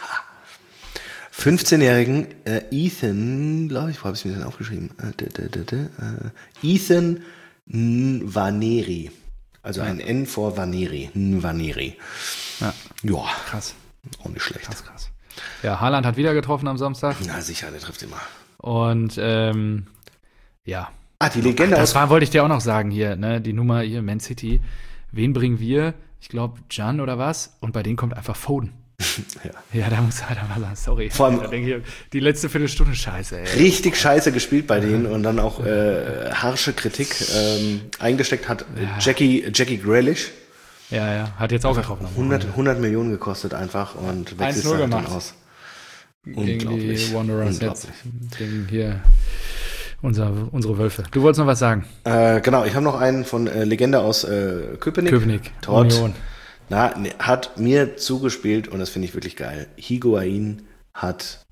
fünfzehnjährigen äh, Ethan, glaube ich, wo habe ich mir denn aufgeschrieben? Äh, d, d, d, d, äh, Ethan Nwaneri. Also ja. ein N vor Vaneri. Nwaneri. Ja. ja. Krass. Auch nicht schlecht. Krass, krass. Ja, Haaland hat wieder getroffen am Samstag. Na sicher, der trifft immer. Und, ähm, ja. Ah, die Legende Ach, aus... Das war, wollte ich dir auch noch sagen hier, ne, die Nummer hier, Man City. Wen bringen wir? Ich glaube, Can oder was? Und bei denen kommt einfach Foden. ja. ja, da muss er halt mal sagen, sorry. Vor allem, da denke ich, die letzte Viertelstunde scheiße, ey. Richtig scheiße gespielt bei denen und dann auch äh, harsche Kritik ähm, eingesteckt hat ja. Jackie, Jackie Grealish. Ja, ja, hat jetzt auch getroffen. hundert, hundert Millionen gekostet einfach und wechselt halt dann aus. Gegen die Wanderers jetzt. Gegen hier unser, unsere Wölfe. Du wolltest noch was sagen? Äh, genau, ich habe noch einen von äh, Legende aus äh, Köpenick. Köpenick, Todd. Union. Na, ne, hat mir zugespielt und das finde ich wirklich geil. Higuain hat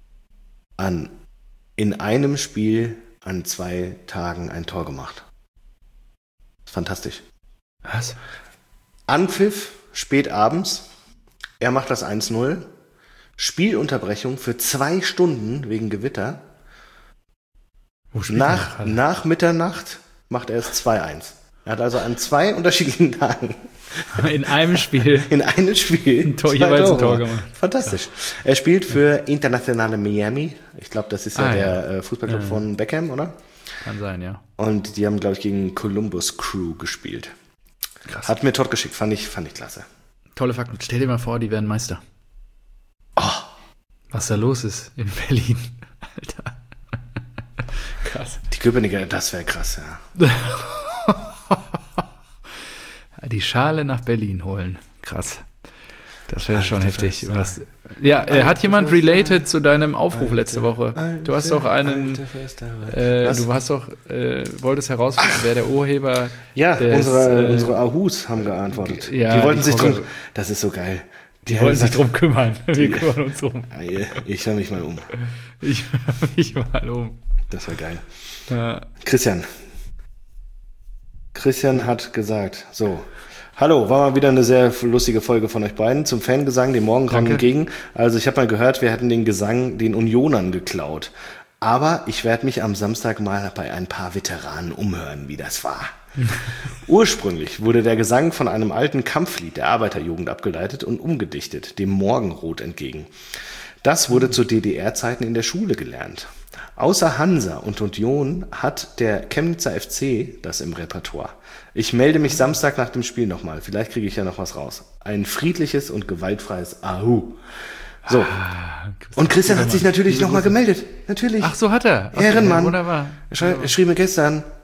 an, in einem Spiel an zwei Tagen ein Tor gemacht. Fantastisch. Was? Anpfiff, spät abends. Er macht das eins null. Spielunterbrechung für zwei Stunden wegen Gewitter. Wo spielt nach, er nach Mitternacht macht er es zwei eins. Er hat also an zwei unterschiedlichen Tagen in einem Spiel in einem Spiel ein Tor, jeweils ein Tor gemacht. Fantastisch. Ja. Er spielt für Internationale Miami. Ich glaube, das ist ja ah, der ja. Fußballclub ja. von Beckham, oder? Kann sein, ja. Und die haben, glaube ich, gegen Columbus Crew gespielt. Krass. Hat mir Todd geschickt, fand ich, fand ich klasse. Tolle Fakten. Stell dir mal vor, die werden Meister. Oh. Was da los ist in Berlin. Alter. Krass. Die Köpenicker, das wäre krass, ja. Die Schale nach Berlin holen. Krass. Das wäre schon heftig. Was, ja, äh, hat jemand related zu deinem Aufruf letzte Woche? Du hast doch einen, äh, du hast doch, äh, wolltest herausfinden, wer der Urheber Ja, des, unsere, äh, unsere Ahus haben geantwortet. Ja, die wollten die sich drum, das ist so geil. Die, die wollten sich drum kümmern. Wir kümmern uns drum. Ich höre mich mal um. Ich höre mich mal um. Das war geil. Ja. Christian. Christian hat gesagt, so, hallo, war mal wieder eine sehr lustige Folge von euch beiden zum Fangesang, dem Morgengrauen entgegen. Also ich habe mal gehört, wir hätten den Gesang den Unionern geklaut. Aber ich werde mich am Samstag mal bei ein paar Veteranen umhören, wie das war. Ursprünglich wurde der Gesang von einem alten Kampflied der Arbeiterjugend abgeleitet und umgedichtet, dem Morgenrot entgegen. Das wurde zu D D R-Zeiten in der Schule gelernt. Außer Hansa und Union hat der Chemnitzer F C das im Repertoire. Ich melde mich Samstag nach dem Spiel nochmal. Vielleicht kriege ich ja noch was raus. Ein friedliches und gewaltfreies Ahu. So. Ah, und Christian hat sich natürlich nochmal gemeldet. Natürlich. Ach, so hat er. Okay, Ehrenmann. Wunderbar. Er, schrei- er schrieb mir gestern,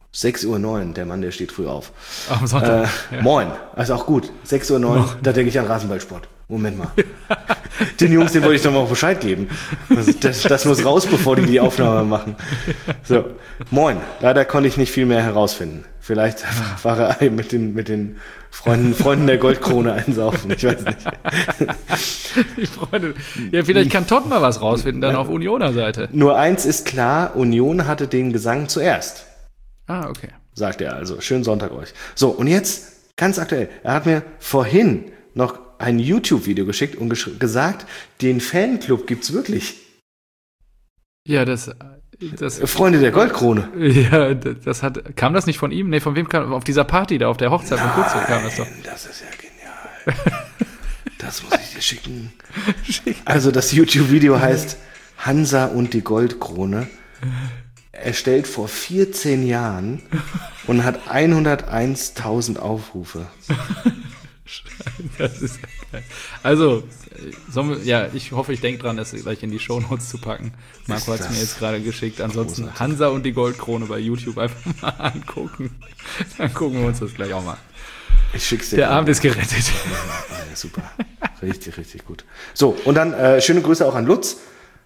sechs Uhr neun, der Mann, der steht früh auf. Am Sonntag. Äh, ja. Moin, also auch gut. sechs Uhr neun, da denke ich an Rasenballsport. Moment mal. Den Jungs, den wollte ich doch mal auch Bescheid geben. Das, das, das muss raus, bevor die die Aufnahme machen. So, moin. Leider konnte ich nicht viel mehr herausfinden. Vielleicht war er mit den, mit den Freunden, Freunden der Goldkrone einsaufen. Ich weiß nicht. Die Freunde. Ja, vielleicht kann Todd mal was rausfinden, dann auf Unioner Seite. Nur eins ist klar, Union hatte den Gesang zuerst. Ah, okay. Sagt er also. Schönen Sonntag euch. So, und jetzt, ganz aktuell. Er hat mir vorhin noch ein YouTube-Video geschickt und gesch- gesagt, den Fanclub gibt's wirklich. Ja, das, das. Freunde der Goldkrone. Ja, das hat. Kam das nicht von ihm? Nee, von wem kam? Auf dieser Party da, auf der Hochzeit von Kutze kam das doch. Das ist ja genial. Das muss ich dir schicken. Also das YouTube-Video heißt Hansa und die Goldkrone. Erstellt vor vierzehn Jahren und hat hunderteinstausend Aufrufe. Das ist ja geil. Also, sollen wir, ja, ich hoffe, ich denke dran, das gleich in die Shownotes zu packen. Marco hat es mir jetzt gerade geschickt. Ansonsten großartig. Hansa und die Goldkrone bei YouTube einfach mal angucken. Dann gucken wir uns das gleich auch mal an. Ich schick's dir. Der Abend ist gerettet. Ja, super. Richtig, richtig gut. So, und dann äh, schöne Grüße auch an Lutz.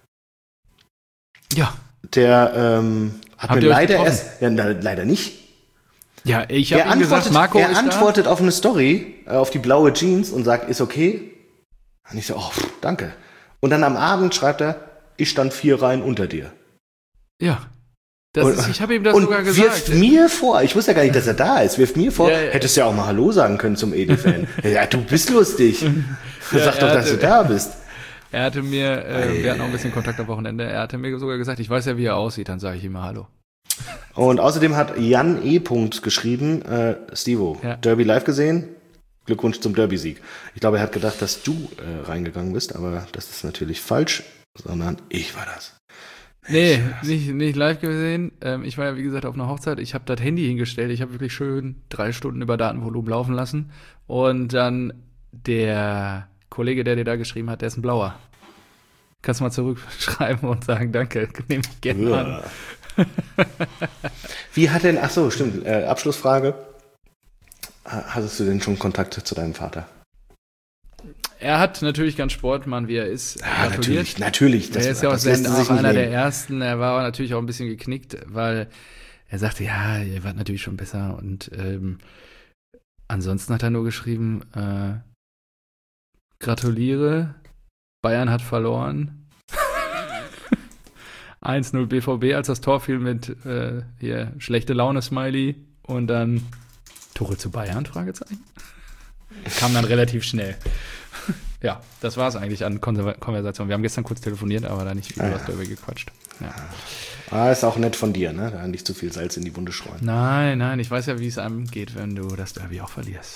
Ja. Der ähm, hat Habt mir ihr euch leider getroffen? erst, ja, na, leider nicht. Ja, ich habe ihm antwortet, gesagt, Marco er ist antwortet auf eine Story, äh, auf die blaue Jeans und sagt, ist okay. Und ich so, oh, pff, danke. Und dann am Abend schreibt er, ich stand vier Reihen unter dir. da. Ja. Das und, ist, ich habe ihm das und sogar gesagt. wirft mir vor, ich wusste ja gar nicht, dass er da ist, wirft mir vor, Ja, ja. hättest du ja auch mal Hallo sagen können zum Edi-Fan. Ja, du bist lustig. Ja, Sag doch, er dass hatte- du da bist. Er hatte mir, äh, wir hatten auch ein bisschen Kontakt am Wochenende, er hatte mir sogar gesagt, ich weiß ja, wie er aussieht, dann sage ich ihm mal Hallo. Und außerdem hat Jan E. geschrieben, äh, Stevo, Ja. Derby live gesehen, Glückwunsch zum Derby-Sieg. Ich glaube, er hat gedacht, dass du äh, reingegangen bist, aber das ist natürlich falsch, sondern ich war das. Nee, nicht, nicht live gesehen. Ähm, ich war ja, wie gesagt, auf einer Hochzeit. Ich habe das Handy hingestellt. Ich habe wirklich schön drei Stunden über Datenvolumen laufen lassen. Und dann der Kollege, der dir da geschrieben hat, der ist ein Blauer. Kannst du mal zurückschreiben und sagen, danke, nehme ich gerne an. Wie hat denn, ach so, stimmt, äh, Abschlussfrage. Ha- Hattest du denn schon Kontakt zu deinem Vater? Er hat natürlich ganz Sportmann, wie er ist, Ja, gratuliert. natürlich, natürlich. Das, er ist ja auch, das lässt sein, sich auch nicht einer der nehmen. ersten. Er war natürlich auch ein bisschen geknickt, weil er sagte, ja, ihr wart natürlich schon besser. Und ähm, ansonsten hat er nur geschrieben, äh, gratuliere, Bayern hat verloren. eins null B V B, als das Tor fiel mit äh, hier schlechte Laune-Smiley und dann Tore zu Bayern, Fragezeichen. Kam dann relativ schnell. Ja, das war es eigentlich an Konserva- Konversation. Wir haben gestern kurz telefoniert, aber da nicht viel über das Derby gequatscht. Ja. Ah, ist auch nett von dir, ne? Da nicht zu viel Salz in die Wunde streuen. Nein, nein, ich weiß ja, wie es einem geht, wenn du das Derby auch verlierst.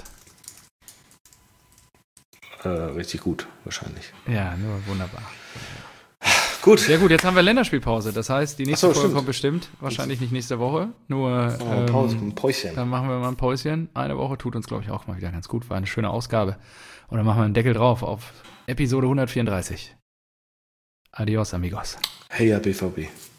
Äh, richtig gut, wahrscheinlich. Ja, nur wunderbar. Gut. Sehr gut, jetzt haben wir Länderspielpause. Das heißt, die nächste Ach so, Folge stimmt. kommt bestimmt, wahrscheinlich nicht nächste Woche, nur Oh, ein Pause, ähm, ein Päuschen. dann machen wir mal ein Päuschen. Eine Woche tut uns, glaube ich, auch mal wieder ganz gut. War eine schöne Ausgabe. Und dann machen wir einen Deckel drauf auf Episode hundertvierunddreißig. Adios, amigos. Hey, ja, B V B.